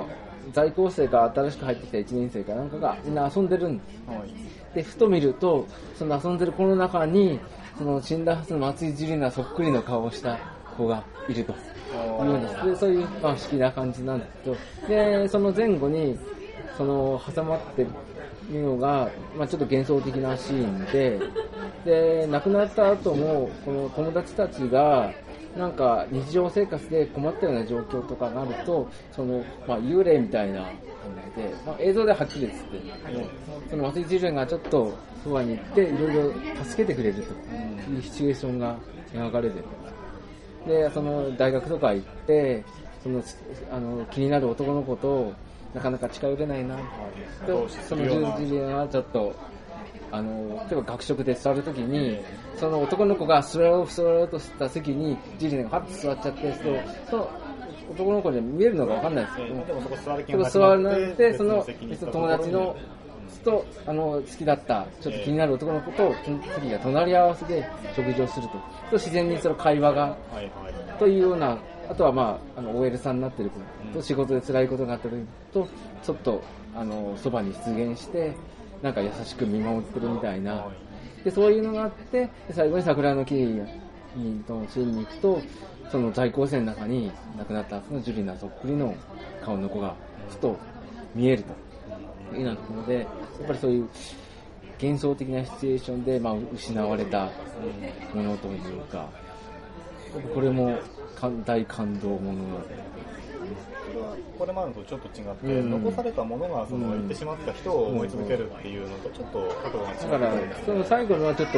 在校生が新しく入ってきた1年生かなんかがみんな遊んでるんです、はい、でふと見るとその遊んでる子の中にその死んだはずの松井樹里奈そっくりの顔をした子がいるというです。でそういう、不思議な感じなんですけど、でその前後にその挟まってるのが、ちょっと幻想的なシーンで亡くなった後もこの友達たちがなんか日常生活で困ったような状況とかがあるとその、幽霊みたいな感じで、映像ではっきりですけど、その松井樹里がちょっとそばに行っていろいろ助けてくれるというシチュエーションが描かれてる。でその大学とか行ってその気になる男の子となかなか近寄れないなとその樹里がちょっと例えば学食で座るときにその男の子が座ろうとした席に樹里がパッと座っちゃってその男の子に見えるのが分かんないですけども、そこ座らなくてその友達のと好きだったちょっと気になる男の子と次が隣り合わせで食事をすると自然にその会話がというような、あとはOL さんになってる子と仕事で辛いことがあった時とちょっとそばに出現してなんか優しく見守ってるみたいな、でそういうのがあって最後に桜の木のシーンに行くとその在校生の中に亡くなったその樹里奈そっくりの顔の子がふと見えるというようなところで、やっぱりそういう幻想的なシチュエーションで、失われたものというか、これも大感動ものこれまでとちょっと違って、残されたものが行ってしまった人を思い続けるっていうのとちょっと角度が違う。 だからその最後のはちょっと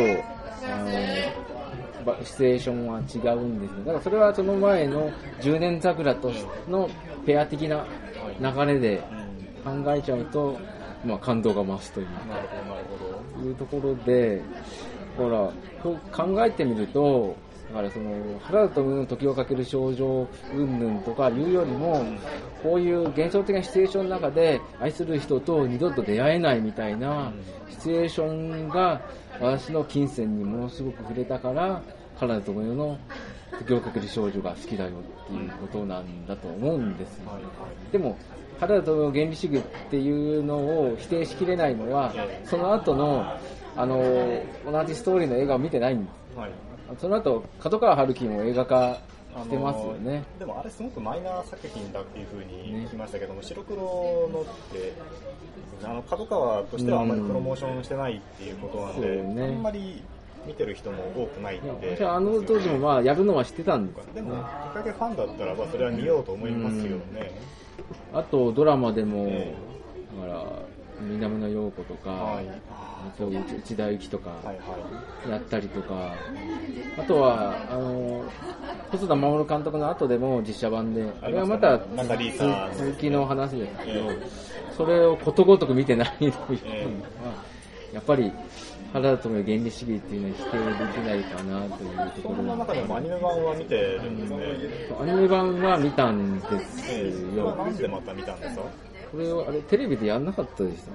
シチュエーションは違うんですね。だからそれはその前の10年桜とのペア的な流れで考えちゃうと、感動が増すというところで、ほら考えてみると、だからその原田知世の時をかける少女云々とかいうよりも、こういう幻想的なシチュエーションの中で愛する人と二度と出会えないみたいなシチュエーションが私の金銭にものすごく触れたから、原田知世の時をかける少女が好きだよっていうことなんだと思うんですよ。でも原田知世原理主義っていうのを否定しきれないのは、その後の同じストーリーの映画を見てないんです。その後角川春樹も映画化してますよね。 でもあれすごくマイナー作品だっていう風に聞きましたけども、白黒のって角川としてはあんまりプロモーションしてないっていうことなんで、あんまり見てる人も多くないので、 当時もやるのは知ってたんです。 でもきっかけファンだったらそれは見ようと思いますけどね。 あとドラマでも、だから南野陽子とか、内田有紀とかやったりとか、あとは細田守監督の後でも実写版で、あれはまた続きの話ですけど、それをことごとく見てないというのは、やっぱり原田知世原理主義っていうのは否定できないかなというところ。 その中でもアニメ版は見てるんですね。 アニメ版は見たんですよ。 なんでまた見たんですか？ これをテレビでやんなかったでした。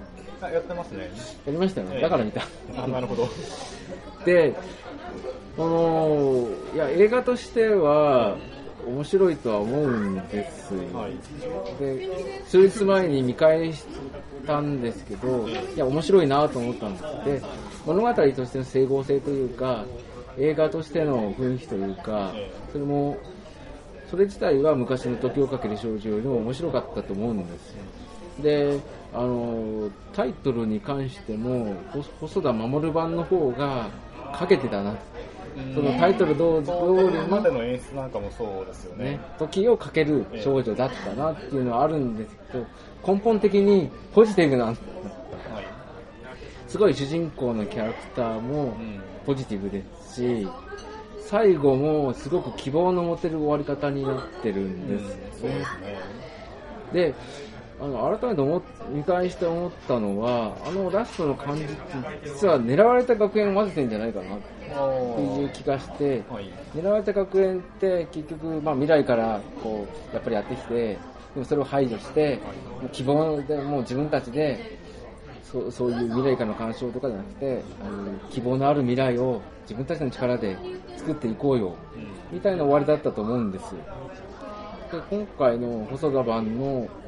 やってますね。 やりましたね。だから見た。 なるほど。 で、いや映画としては面白いとは思うんですよ。で、数日前に見返したんですけど、いや面白いなと思ったんです。で、物語としての整合性というか、映画としての雰囲気というか、それ自体は昔の時をかける少女よりも面白かったと思うんですよ。で、タイトルに関しても細田守版の方がかけてたな。そのタイトル通りのまでの演出なんかもそうですよね。 時をかける少女だったなっていうのはあるんですけど、根本的にポジティブなんです。すごい主人公のキャラクターもポジティブですし、最後もすごく希望の持てる終わり方になってるんですよね。で、改めて見返して思ったのは、ラストの感じって実は狙われた学園を混ぜてんじゃないかなっていう気がして、狙われた学園って結局、未来からやっぱりやってきて、でもそれを排除して、希望でもう自分たちでそういう未来からの干渉とかじゃなくて、希望のある未来を自分たちの力で作っていこうよみたいな終わりだったと思うんですよ。で、今回の細田版の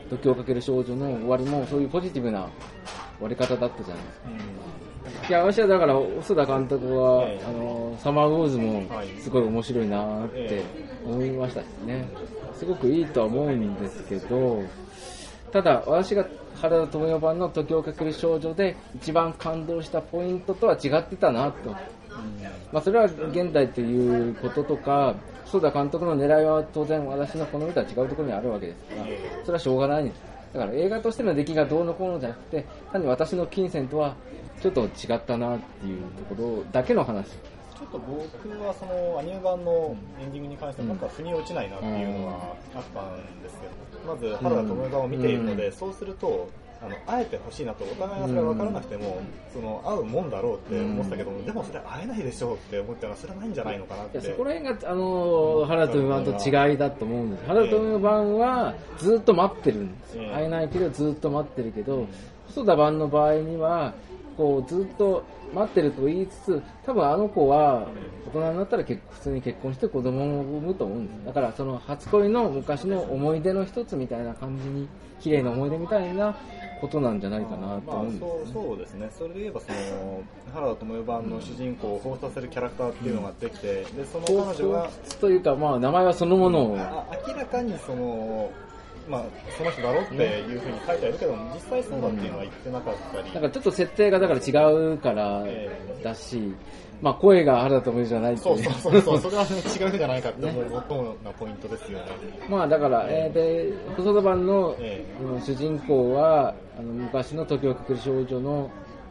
時をかける少女の終わりもそういうポジティブな終わり方だったじゃないですか。いや、私はだから細田監督は、サマーウォーズもすごい面白いなって思いましたしね。すごくいいとは思うんですけど、ただ私が原田知世版の時をかける少女で一番感動したポイントとは違ってたなと。それは現代ということとか、細田監督の狙いは当然私の好みとは違うところにあるわけですから、それはしょうがないんです。だから映画としての出来がどうのこうのじゃなくて、単に私の金銭とはちょっと違ったなっていうところだけの話。 ちょっと僕はそのアニメ版のエンディングに関してはなんか腑に落ちないなっていうのはあったんですけど、まず原田知世版を見ているので、そうすると会えてほしいなと、お互いがそれは分からなくても、その会うもんだろうって思ってたけども、でもそれ会えないでしょうって思ったら、それはないんじゃないのかなって。 そこら辺が原田知世版と違いだと思うんです。原田知世版はずっと待ってるんですよ。会えないけどずっと待ってるけど、細田版の場合にはこうずっと待ってると言いつつ、多分あの子は大人になったら普通に結婚して子供を産むと思うんです。だからその初恋の昔の思い出の一つみたいな感じに、綺麗な思い出みたいなことなんじゃないかなと思うんですよね。 そうですね。それで言えばその原田知世版の主人公を彷彿させるキャラクターっていうのができて、でその彼女がというか、名前はそのものを明らかにその人だろっていうふうに書いてあるけど、実際そうだっていうのは言ってなかったり、 だからちょっと設定がだから違うからだし、声が原田知世じゃないっていう。 そうそれは、違うじゃないかって思う最もなポイントですよね。 だから、で細田版の、主人公は昔の時をかける少女の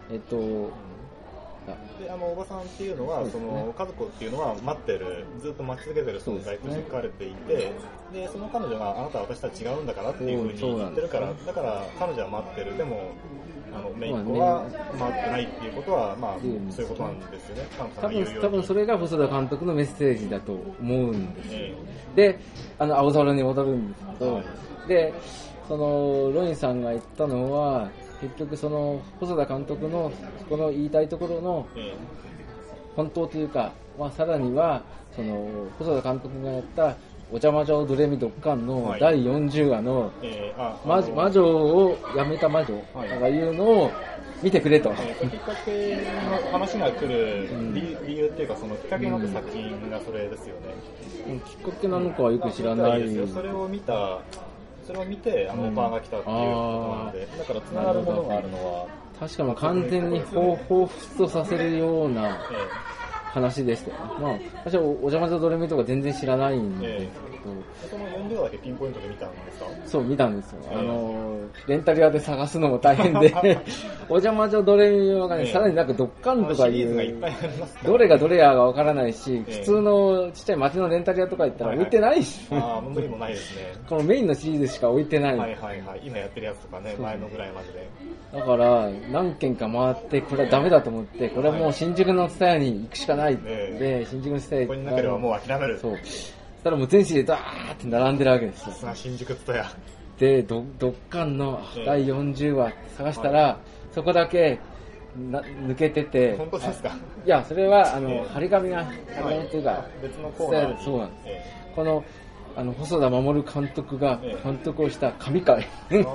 でおばさんっていうのは、その家族っていうのは待ってる、ずっと待ち続けてる存在として書かれていて、でその彼女があなたは私とは違うんだからっていうふうに言ってるから、だから彼女は待ってる、でもメイン子は待ってないっていうことは、そういうことなんですよね。 多分それが細田監督のメッセージだと思うんです。で、青空に戻るんですけど、でそのロインさんが言ったのは、結局その細田監督のそこの言いたいところの本当というか、さらにはその細田監督がやったお茶魔女ドレミドッカンの第40話の魔女をやめた魔女とかいうのを見てくれと。 きっかけの話が来る理由っていうか、そのきっかけになった作品がそれですよね。 きっかけなのかはよく知らない。 それを見てオファーが来たっていうことなので、だから繋がるものがあるのは確かに完全に彷彿とさせるような話でしたよね。私はお邪魔女ドレミとか全然知らないんですけど、 その40話だけピンポイントで見たんですか？ そう、見たんですよ。レンタル屋で探すのも大変でお邪魔女ドレミがね、さらになんかドッカンとかいう、どれがどれやがわからないし、普通のちっちゃい街のレンタル屋とか行ったら置いてないし、 無理もないですね。 このメインのシリーズしか置いてない。 今やってるやつとかね、前のぐらいまでで。 だから何軒か回って、これはダメだと思って、これはもう新宿のツタヤに行くしかないで、新宿のツタヤここになければもう諦める。 そう。そしたらもう全紙でダーって並んでるわけですよ。 さすが新宿ツタヤ。 で、ドッカンの第40話探したら、そこだけ抜けてて。 本当ですか？ いや、それは張り紙というか、 別のコーナーに。 そうなんです。この細田守監督が監督をした神回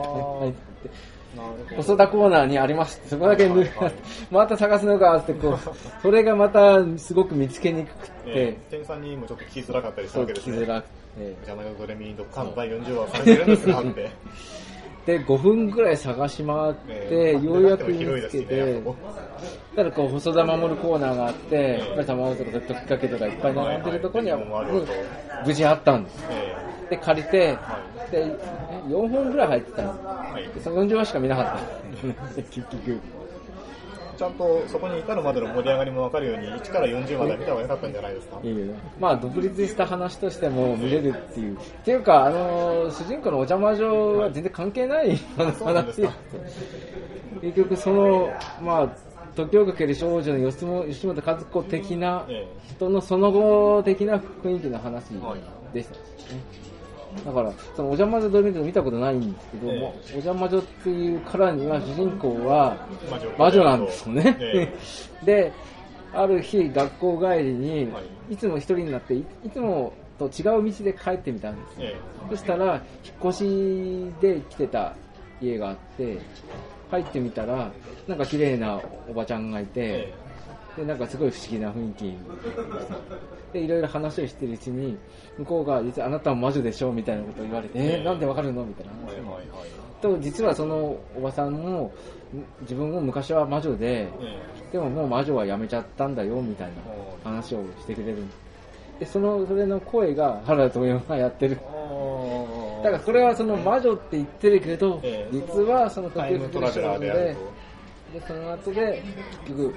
細田コーナーにあります。そこだけまた探すのかってそれがまたすごく見つけにくくて、 店員さんにもちょっと聞きづらかったりしたわけですね。 聞きづらくて、 邪魔女ドレミドッカンの第40話をされてるんですがってで5分くらい探し回って、ようやく見つけて、ただ細田守コーナーがあって、やっぱり卵とか時かけとかいっぱい並んでるところには無事あったんです。で借りて、で4本ぐらい入ってたんです。その40話しか見なかった結局。 ちゃんとそこに至るまでの盛り上がりも分かるように1から40まで見た方が良かったんじゃないですか？ 独立した話としても見れるっていう。っていうか、主人公のお邪魔女は全然関係ない話です。結局時をかける少女の吉本和子的な人のその後的な雰囲気の話でしたね。だからそのお邪魔女ドレミ見たことないんですけども、お邪魔女っていうからには主人公は魔女なんですよね。で、ある日学校帰りにいつも一人になって、いつもと違う道で帰ってみたんです、そしたら引っ越しで来てた家があって入ってみたらなんか綺麗なおばちゃんがいて、でなんかすごい不思議な雰囲気でいろいろ話をしてるうちに向こうが実はあなたは魔女でしょみたいなことを言われて、なんでわかるのみたいな話と、実はそのおばさんも自分も昔は魔女で、でももう魔女はやめちゃったんだよみたいな話をしてくれる。でそれの声が原田知世がやってる。だからこれはその魔女って言ってるけど、実はその時々の少女で、その後で結局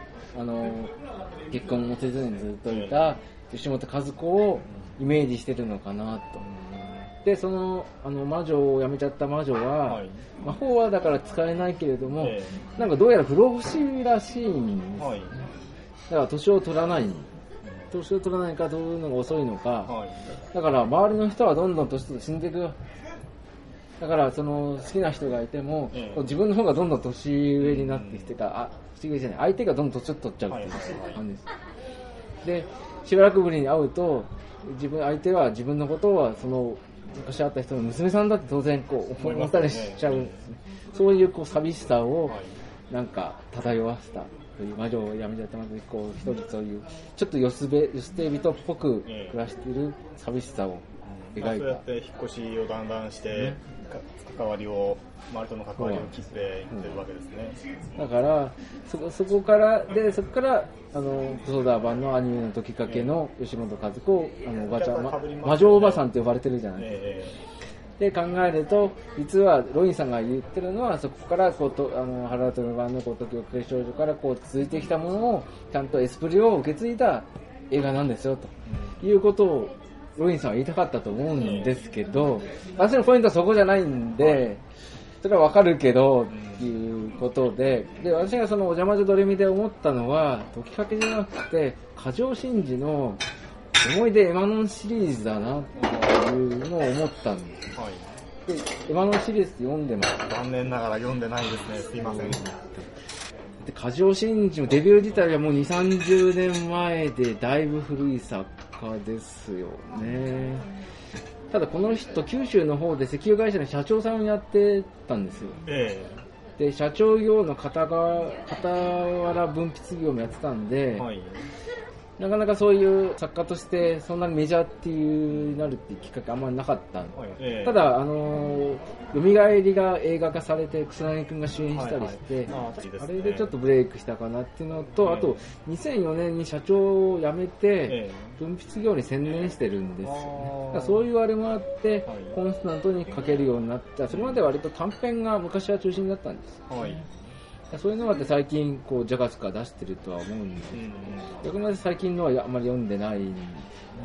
結婚もせずにずっといた吉本和子をイメージしてるのかなと。でその魔女を辞めちゃった魔女は、魔法はだから使えないけれども、なんかどうやら不老不死らしいんです、だから年を取らないかどういうのが遅いのか、だから周りの人はどんどん年と死んでいく。だからその好きな人がいても、自分の方がどんどん年上になってきてた、不思議じゃない、相手がどんどん年を取っちゃうっていう感じです。でしばらくぶりに会うと相手は自分のことはその昔会った人の娘さんだって当然こう思ったりしちゃうんですね。そういうこう寂しさをなんか漂わせたという、魔女をやめちゃった魔女にこう一人そういうちょっとよ捨て人っぽく暮らしている寂しさを描いた。 そうやって引っ越しをだんだんして、周りとの関わりを切っていってるわけですね。 だからそこから細田版のアニメの時かけの吉本和子をおばちゃん、魔女おばさんって呼ばれてるじゃないですか。で考えると実はロインさんが言ってるのは、そこから原田知世版の時をくれ少女からこう続いてきたものをちゃんとエスプリを受け継いだ映画なんですよということをロインさんは言いたかったと思うんですけど、私のポイントはそこじゃないんで、それはわかるけどっていうことで、私がそのお邪魔女ドレミで思ったのは、時かけじゃなくて過剰真珠の思い出エマノンシリーズだなっていうのを思ったんです。でエマノンシリーズって読んでます。 残念ながら読んでないですね。すいません。 で過剰真珠のデビュー自体はもう2、30年前でだいぶ古い作家ですよね。ただこの人九州の方で石油会社の社長さんをやってたんですよ。で社長業の傍ら文筆業もやってたんで、なかなかそういう作家としてそんなにメジャーっていうなるっていうきっかけあんまりなかったんで、ただ蘇りが映画化されて草薙くんが主演したりして、あれでちょっとブレイクしたかなっていうのと、あと2004年に社長を辞めて文筆業に専念してるんです。だからそういうあれもあってコンスタントに書けるようになった。それまでは割と短編が昔は中心だったんです。そういうのがあって最近こうジャガスカ出してるとは思うんですけど、逆に最近のはあんまり読んでないんですね。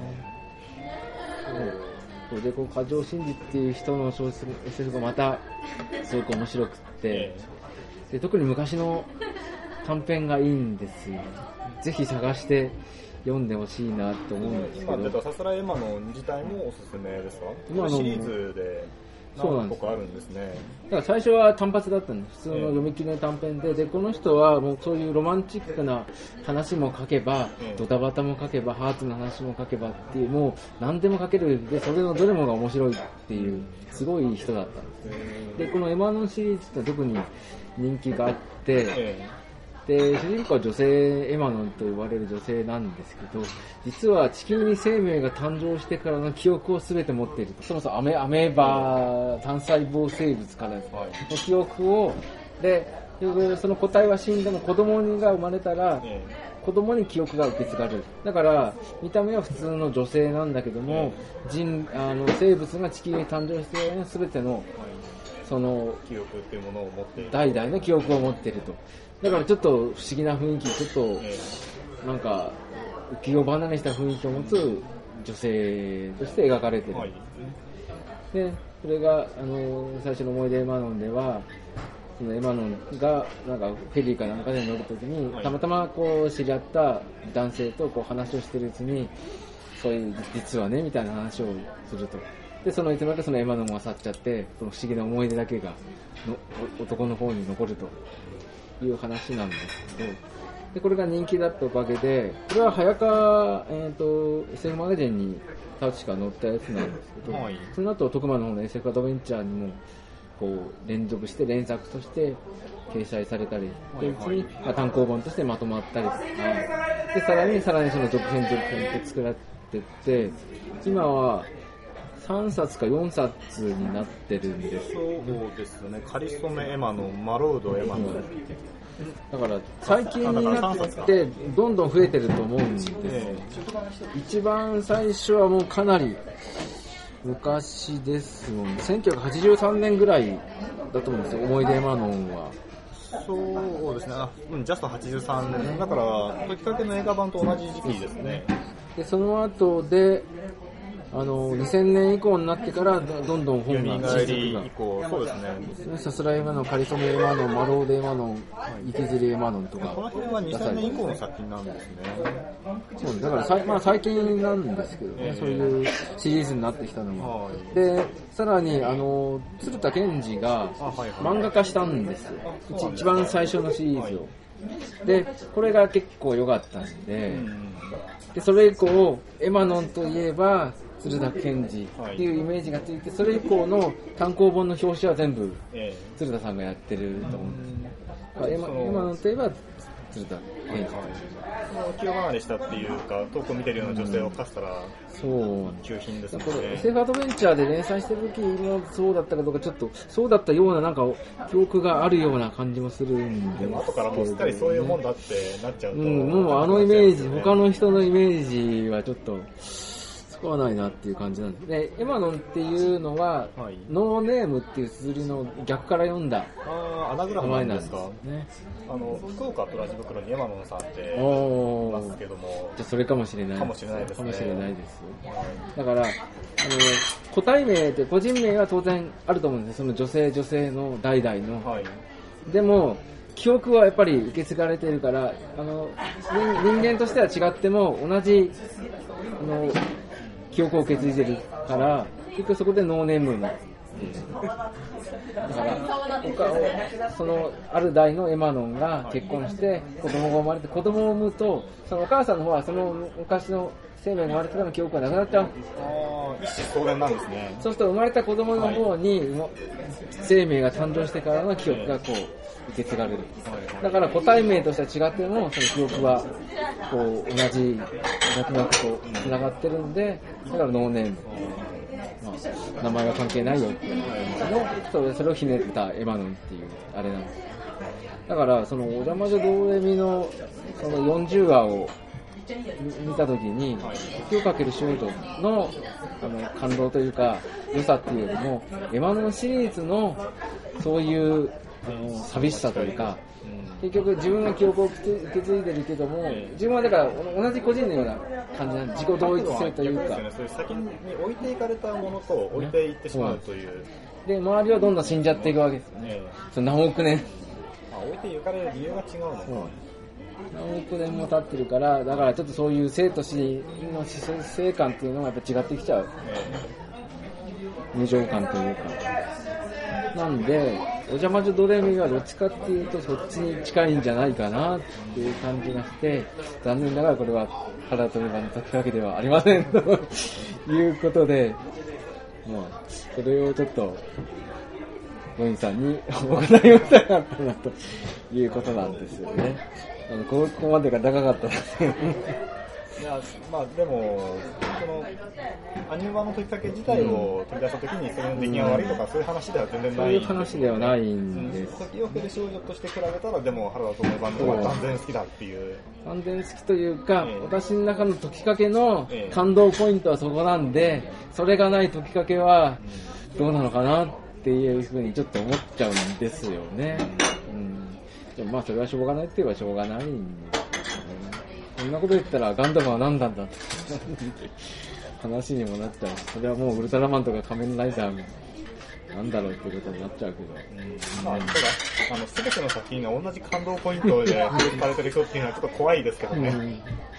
そうでこう過剰真珠っていう人の小説 SF がまたすごく面白くって、で特に昔の短編がいいんですよ。ぜひ探して読んでほしいなと思うんですけど。 今出たさすらいエマノン自体もおすすめですか？今シリーズで何個かあるんですね。 だから最初は単発だったんです。普通の読み切りの短編で、この人はもうそういうロマンチックな話も書けば、ドタバタも書けば、ハーツの話も書けばっていう、もう何でも書けるで、それのどれもが面白いっていうすごい人だったんです。でこのエマノンシリーズって特に人気があって、で主人公は女性エマノンと呼ばれる女性なんですけど、実は地球に生命が誕生してからの記憶を全て持っていると。そもそもアメーバ単細胞生物からの記憶をでその個体は死んでも子供が生まれたら子供に記憶が受け継がれる。だから見た目は普通の女性なんだけども、生物が地球に誕生してからの全てのその記憶っていうものを持っている、 代々の記憶を持っていると。だからちょっと不思議な雰囲気、ちょっとなんか浮世離れした雰囲気を持つ女性として描かれてるんですね。でそれが最初の思い出エマノンでは、そのエマノンがなんかフェリーかなんかで乗るときに、たまたまこう知り合った男性とこう話をしているうちに、そういう実はねみたいな話をすると。でそのいつの間にかそのエマノンが去っちゃって、その不思議な思い出だけが男の方に残るという話なんですけど、 でこれが人気だったおかげで、これは早川、SF マガジンに確か載ったやつなんですけど、その後徳間の方の SF アドベンチャーにもこう連続して連作として掲載されたり、でうちに単行本としてまとまったりとか、でさらにその続編って作られてって、今は3冊か4冊になってるんです。 そうですね。カリソメエマノン、マロードエマノン。 だから最近になってどんどん増えてると思うんですよ。一番最初はもうかなり昔ですもん。1983年ぐらいだと思うんですよ、思い出エマノンは。 そうですね。ジャスト83年。だから時かけの映画版と同じ時期ですね。 でその後で2000年以降になってからどんどん本が蘇り以降、そうですね。 さすらいエマノン、カリソメエマノン、マローデエマノン、池尻エマノンとか。 この辺は2000年以降の作品なんですね。 そうだから最近なんですけどね、そういうシリーズになってきたのが。で、さらに鶴田健二が漫画化したんですよ。一番最初のシリーズを。で、これが結構良かったんで、でそれ以降エマノンといえば鶴田健二っていうイメージがついて、それ以降の単行本の表紙は全部鶴田さんがやってると思うんです。エマノンといえば鶴田健二。 気を離れしたっていうか、遠くを見てるような女性を貸したら、急品ですね。 SF アドベンチャーで連載してる時もそうだったかどうか、ちょっとそうだったようななんか記憶があるような感じもするんで。 でも後からもうすっかりそういうもんだってなっちゃうと、 もうイメージ、他の人のイメージはちょっとそこはないなっていう感じなんです。で、エマノンっていうのは、ノーネームっていう綴りの逆から読んだアナグラムなんですかね。 福岡プラジ袋にエマノンさんっていますけども、 じゃそれかもしれない。 かもしれないですね。 だから個体名って個人名は当然あると思うんですよ。その女性の代々の。でも記憶はやっぱり受け継がれているから、人間としては違っても同じ記憶を受け継いでるから、結局そこでノーネームな。だからそのある代のエマノンが結婚して子供が生まれて、子供を産むとそのお母さんの方はその昔の生命が生まれたからの記憶がなくなっちゃう。 一子相伝なんですね。 そうすると生まれた子供の方に生命が誕生してからの記憶がこう受け継がれる。だから個体名としては違ってもその記憶はこう同じ脈々とつながってるんで、だからノーネーム。名前は関係ないよっていうのそれをひねったエマノンっていうあれなんです。だからそのお邪魔女ドレミのその40話を見たときに、時をかける少女の感動というか良さっていうよりも、エマノンシリーズのそういう寂しさというか、結局自分の記憶を受け継いでるけども、自分はだから同じ個人のような感じな自己同一性というか、 そういう先に置いていかれたものと置いていってしまうという、 で周りはどんどん死んじゃっていくわけですよね。その何億年置いていかれる理由が違うのか、 何億年も経ってるから、だからちょっとそういう生と死の死生観っていうのがやっぱ違ってきちゃう、無常感というかなんで、お邪魔女ドレミはどっちかっていうとそっちに近いんじゃないかなっていう感じがして、残念ながらこれは原富版の解きわけではありませんということで、それをちょっとロインさんにお答えをしたかったなということなんですよね。ここまでが長かったですけどいや、でもそのアニメ版の解きかけ自体を取り出したときにそれの出来が悪いとかそういう話では全然ない。 そういう話ではないんです。 時を経る少女として比べたら、でも原田知世版の方が断然好きだっていう。 断然好きというか、私の中の解きかけの感動ポイントはそこなんで、それがない解きかけはどうなのかなっていうふうにちょっと思っちゃうんですよね。でもそれはしょうがないって言えばしょうがないんですよね。そんなこと言ったらガンダムは何なんだって話にもなっちゃうし、それはもうウルトラマンとか仮面ライダーなんだろうっていうことになっちゃうけど、 ただ全ての作品が同じ感動ポイントで表示されてる人っていうのはちょっと怖いですけどね。 そうなん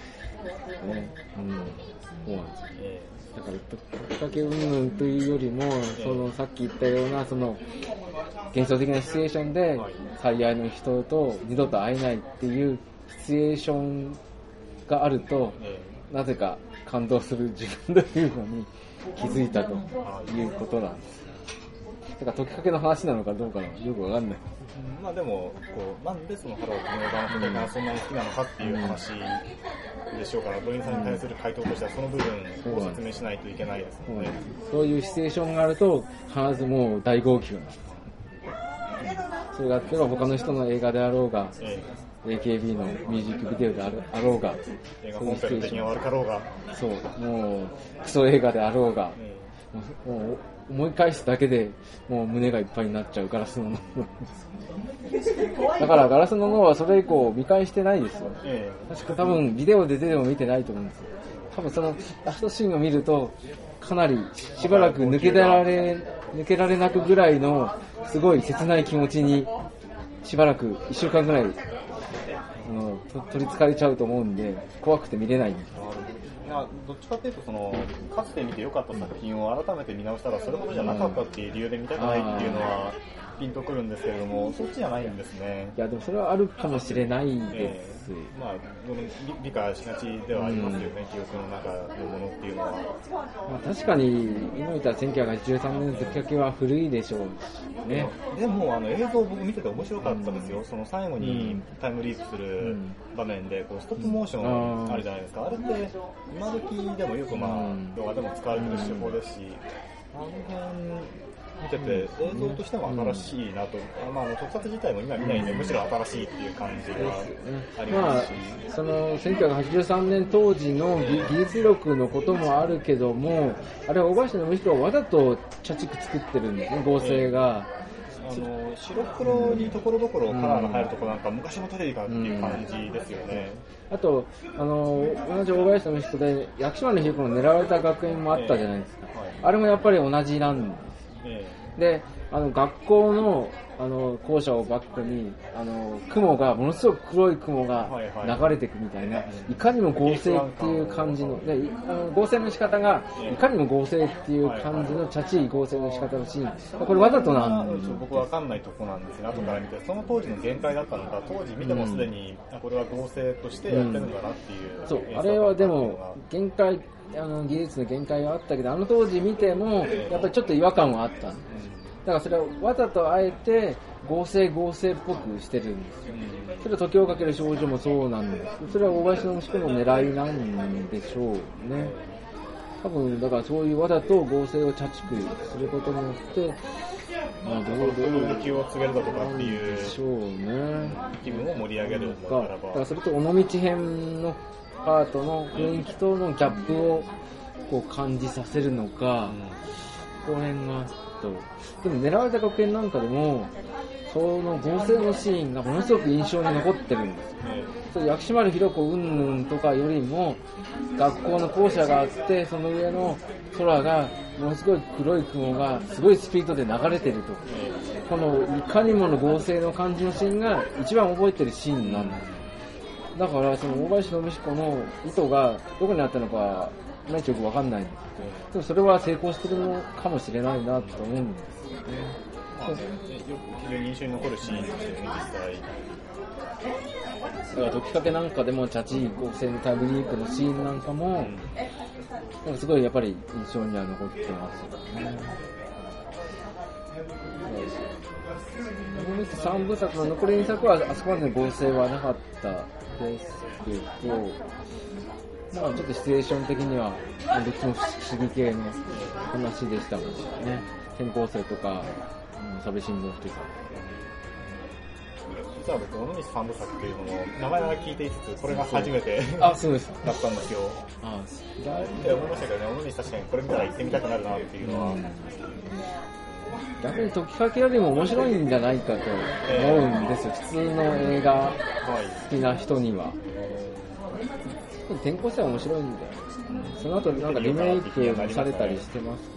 ですよ。だから解きかけ云々というよりも、そのさっき言ったようなその幻想的なシチュエーションで最愛の人と二度と会えないっていうシチュエーションがあると、なぜか感動する自分というのに気づいたということなんです。だから解きかけの話なのかどうかよくわかんない。 まあでもなんでその原田知世側のことがそんなに好きなのかっていう話でしょうから、土井さんに対する回答としてはその部分を説明しないといけないですので、 そういうシチュエーションがあると必ずもう大号泣なんです。それがあっては他の人の映画であろうが、AKB のミュージックビデオであろうが、 映画本編的に悪かろうが、 そうもうクソ映画であろうが、もう思い返すだけでもう胸がいっぱいになっちゃうガラスの脳だからガラスの脳はそれ以降見返してないですよ。確か多分ビデオで出ても見てないと思うんですよ。多分そのラストシーンを見るとかなりしばらく抜けられなくぐらいのすごい切ない気持ちにしばらく1週間ぐらい取り憑かれちゃうと思うんで、怖くて見れないんです。 どっちかというとかつて見て良かった作品を改めて見直したらそれほどじゃなかったっていう理由で見たくないっていうのはピンとくるんですけれども、そっちじゃないんですね。 いやでもそれはあるかもしれないです。 まあ美化しがちではありますよね、記憶の中のものっていうのは。 まあ、確かに今言った1983年の出来かけは古いでしょうしね。 でも映像僕見てて面白かったですよ。その最後にタイムリープする場面でストップモーションあるじゃないですか。あれって今時でもよく動画でも使われてる手法ですし、あの辺見てて映像としても新しいなと、特撮自体も今見ないんでむしろ新しいっていう感じがありますし、 その1983年当時の技術力のこともあるけども、あれは大林信彦はわざと茶畜作ってるんですね、合成が。 白黒にところどころカラーが入るところなんか昔のテレビかっていう感じですよね。 あと同じ大林信彦で薬師丸ひろ子の狙われた学園もあったじゃないですか。あれもやっぱり同じなんです。で学校の校舎をバックに雲がものすごく黒い雲が流れていくみたいな、いかにも合成っていう感じので合成の仕方がいかにも合成っていう感じのチャチい合成の仕方のシーン、これわざとなんですよ。 僕わかんないとこなんですが、後から見てその当時の限界だったのか、当時見てもすでにこれは合成としてやってるんだなっていう、 そうあれはでも限界技術の限界はあったけど、あの当時見てもやっぱりちょっと違和感はあったんです。だからそれをわざとあえて合成っぽくしてるんですよ。それは時をかける少女もそうなんですけど、それは大林信彦の狙いなんでしょうね。多分だからそういうわざと合成を茶畜することによって、 どう気を告げるだとかっていうでしょうね。 気分を盛り上げるだからそれと尾道編のパートの雰囲気とのギャップを感じさせるのか、この辺がでも狙われた学園なんかでもその合成のシーンがものすごく印象に残ってるんですよ。そう薬師丸ひろ子云々とかよりも学校の校舎があって、その上の空がものすごい黒い雲がすごいスピードで流れてると、このいかにもの合成の感じのシーンが一番覚えてるシーンなんです。だからその大林信彦の意図がどこにあったのかいまいちよくわかんないんですけど、でもそれは成功してるのかもしれないなと思うんですよね。 非常に印象に残るシーンとしてね、実際。 だから解きかけなんかでもチャチー合成のタイムリープのシーンなんかも、なんかすごいやっぱり印象には残ってますよね。3部作の残り2作はあそこまでの合成はなかったですけど、ちょっとシチュエーション的にはどっちも不思議系の話でしたもんね。転校生とか、サベシンボとか。 実は僕、尾道3部作っていうのも名前は聞いていつつ、これが初めてそうですだったんですよ。って思いましたけどね、尾道確かにこれ見たら行ってみたくなるなっていうのは。 逆に解きかけよりも面白いんじゃないかと思うんですよ、普通の映画好きな人には。転校生は面白いんだよ。その後なんかリメイクされたりしてます。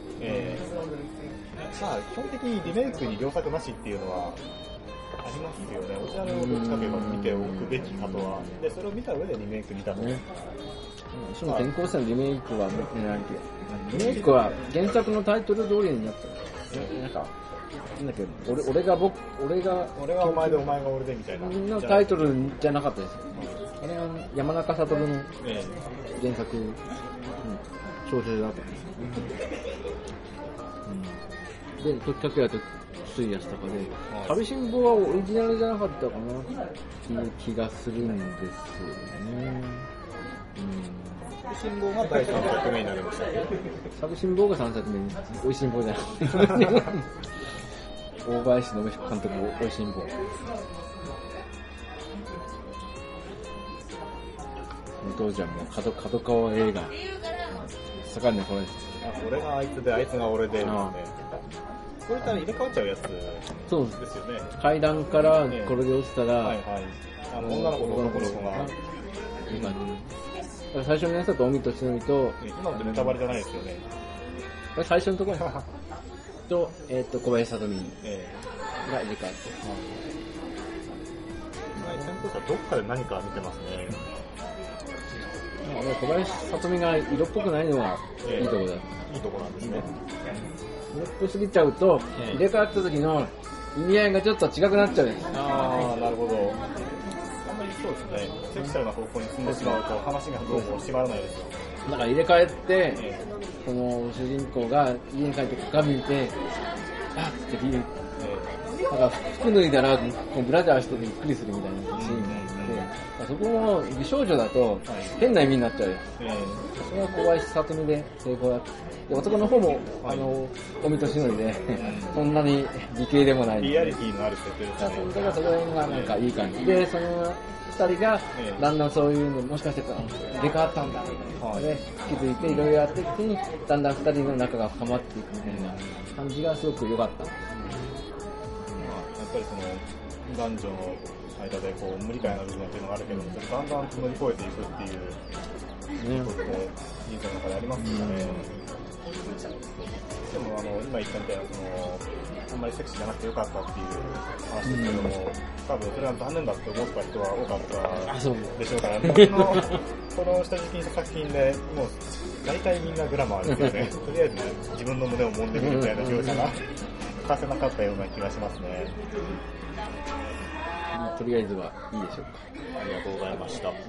基本的にリメイクに良作なしっていうのはありますよね。オリジナルをどっちかというと見ておくべきかとは。で、それを見た上でリメイク見たと。 しかも転校生のリメイクは見てないけど、リメイクは原作のタイトル通りになったなんだっけ、俺がお前でお前が俺でみたいな。 タイトルじゃなかったですよ。 あれは山中悟の原作、小説だったんですよ。で、時かけやと水やしたかで、旅辛抱はオリジナルじゃなかったかなっていう気がするんですよね。 旅辛抱が第3作目になりましたけど。 旅辛抱が3作目に、おいしんぼじゃなくて。大林信彦監督、おいしんぼ。当時はもう角川映画盛んねこれ。 俺があいつであいつが俺でですね。これって入れ替わっちゃうやつそうですよね。 階段から転げ落ちたら、 はいはい。女の子と男の子が。 最初のやつだと尾身と忍と、 今ってネタバレじゃないですよね。 これ最初のところと小林聡美が入れ替わって。 今井さんとかどっかで何か見てますね。 小林聡美が色っぽくないのがいいところだ。 いいところなんですね。 色っぽすぎちゃうと、入れ替わった時の意味合いがちょっと違くなっちゃう。 ああ、なるほど。あんまりそうですね。セクシャルな方向に進んでしまうと話がどうも締まらないですよ。 だから入れ替えて、その主人公が家に帰って鏡見て、あっって言う。なんか服脱いだらブラジャーしてびっくりするみたいなシーンがあって、そこも美少女だと変な意味になっちゃうよ。それは小林聡美で成功だった。男の方も尾身としのりでそんなに美形でもない。 リアリティのある設定ですね。 そこら辺がなんかいい感じで、その二人がだんだんそういうのもしかして入れ替わったんだで気づいていろいろやっていくうちにだんだん二人の仲が深まっていくみたいな感じがすごく良かった。 やっぱりその男女の間でこう無理解な部分っていうのがあるけど、だんだん乗り越えていくっていうことも人生の中でありますからね。でも今言ったみたいなあんまりセクシーじゃなくてよかったっていう話ですけども、多分それは残念だって思った人は多かったでしょうから、この下敷きにした作品でもう大体みんなグラマーですよね。とりあえず自分の胸を揉んでみるみたいな描写が欠かせなかったような気がしますね。 とりあえずはいいでしょうか。 ありがとうございました。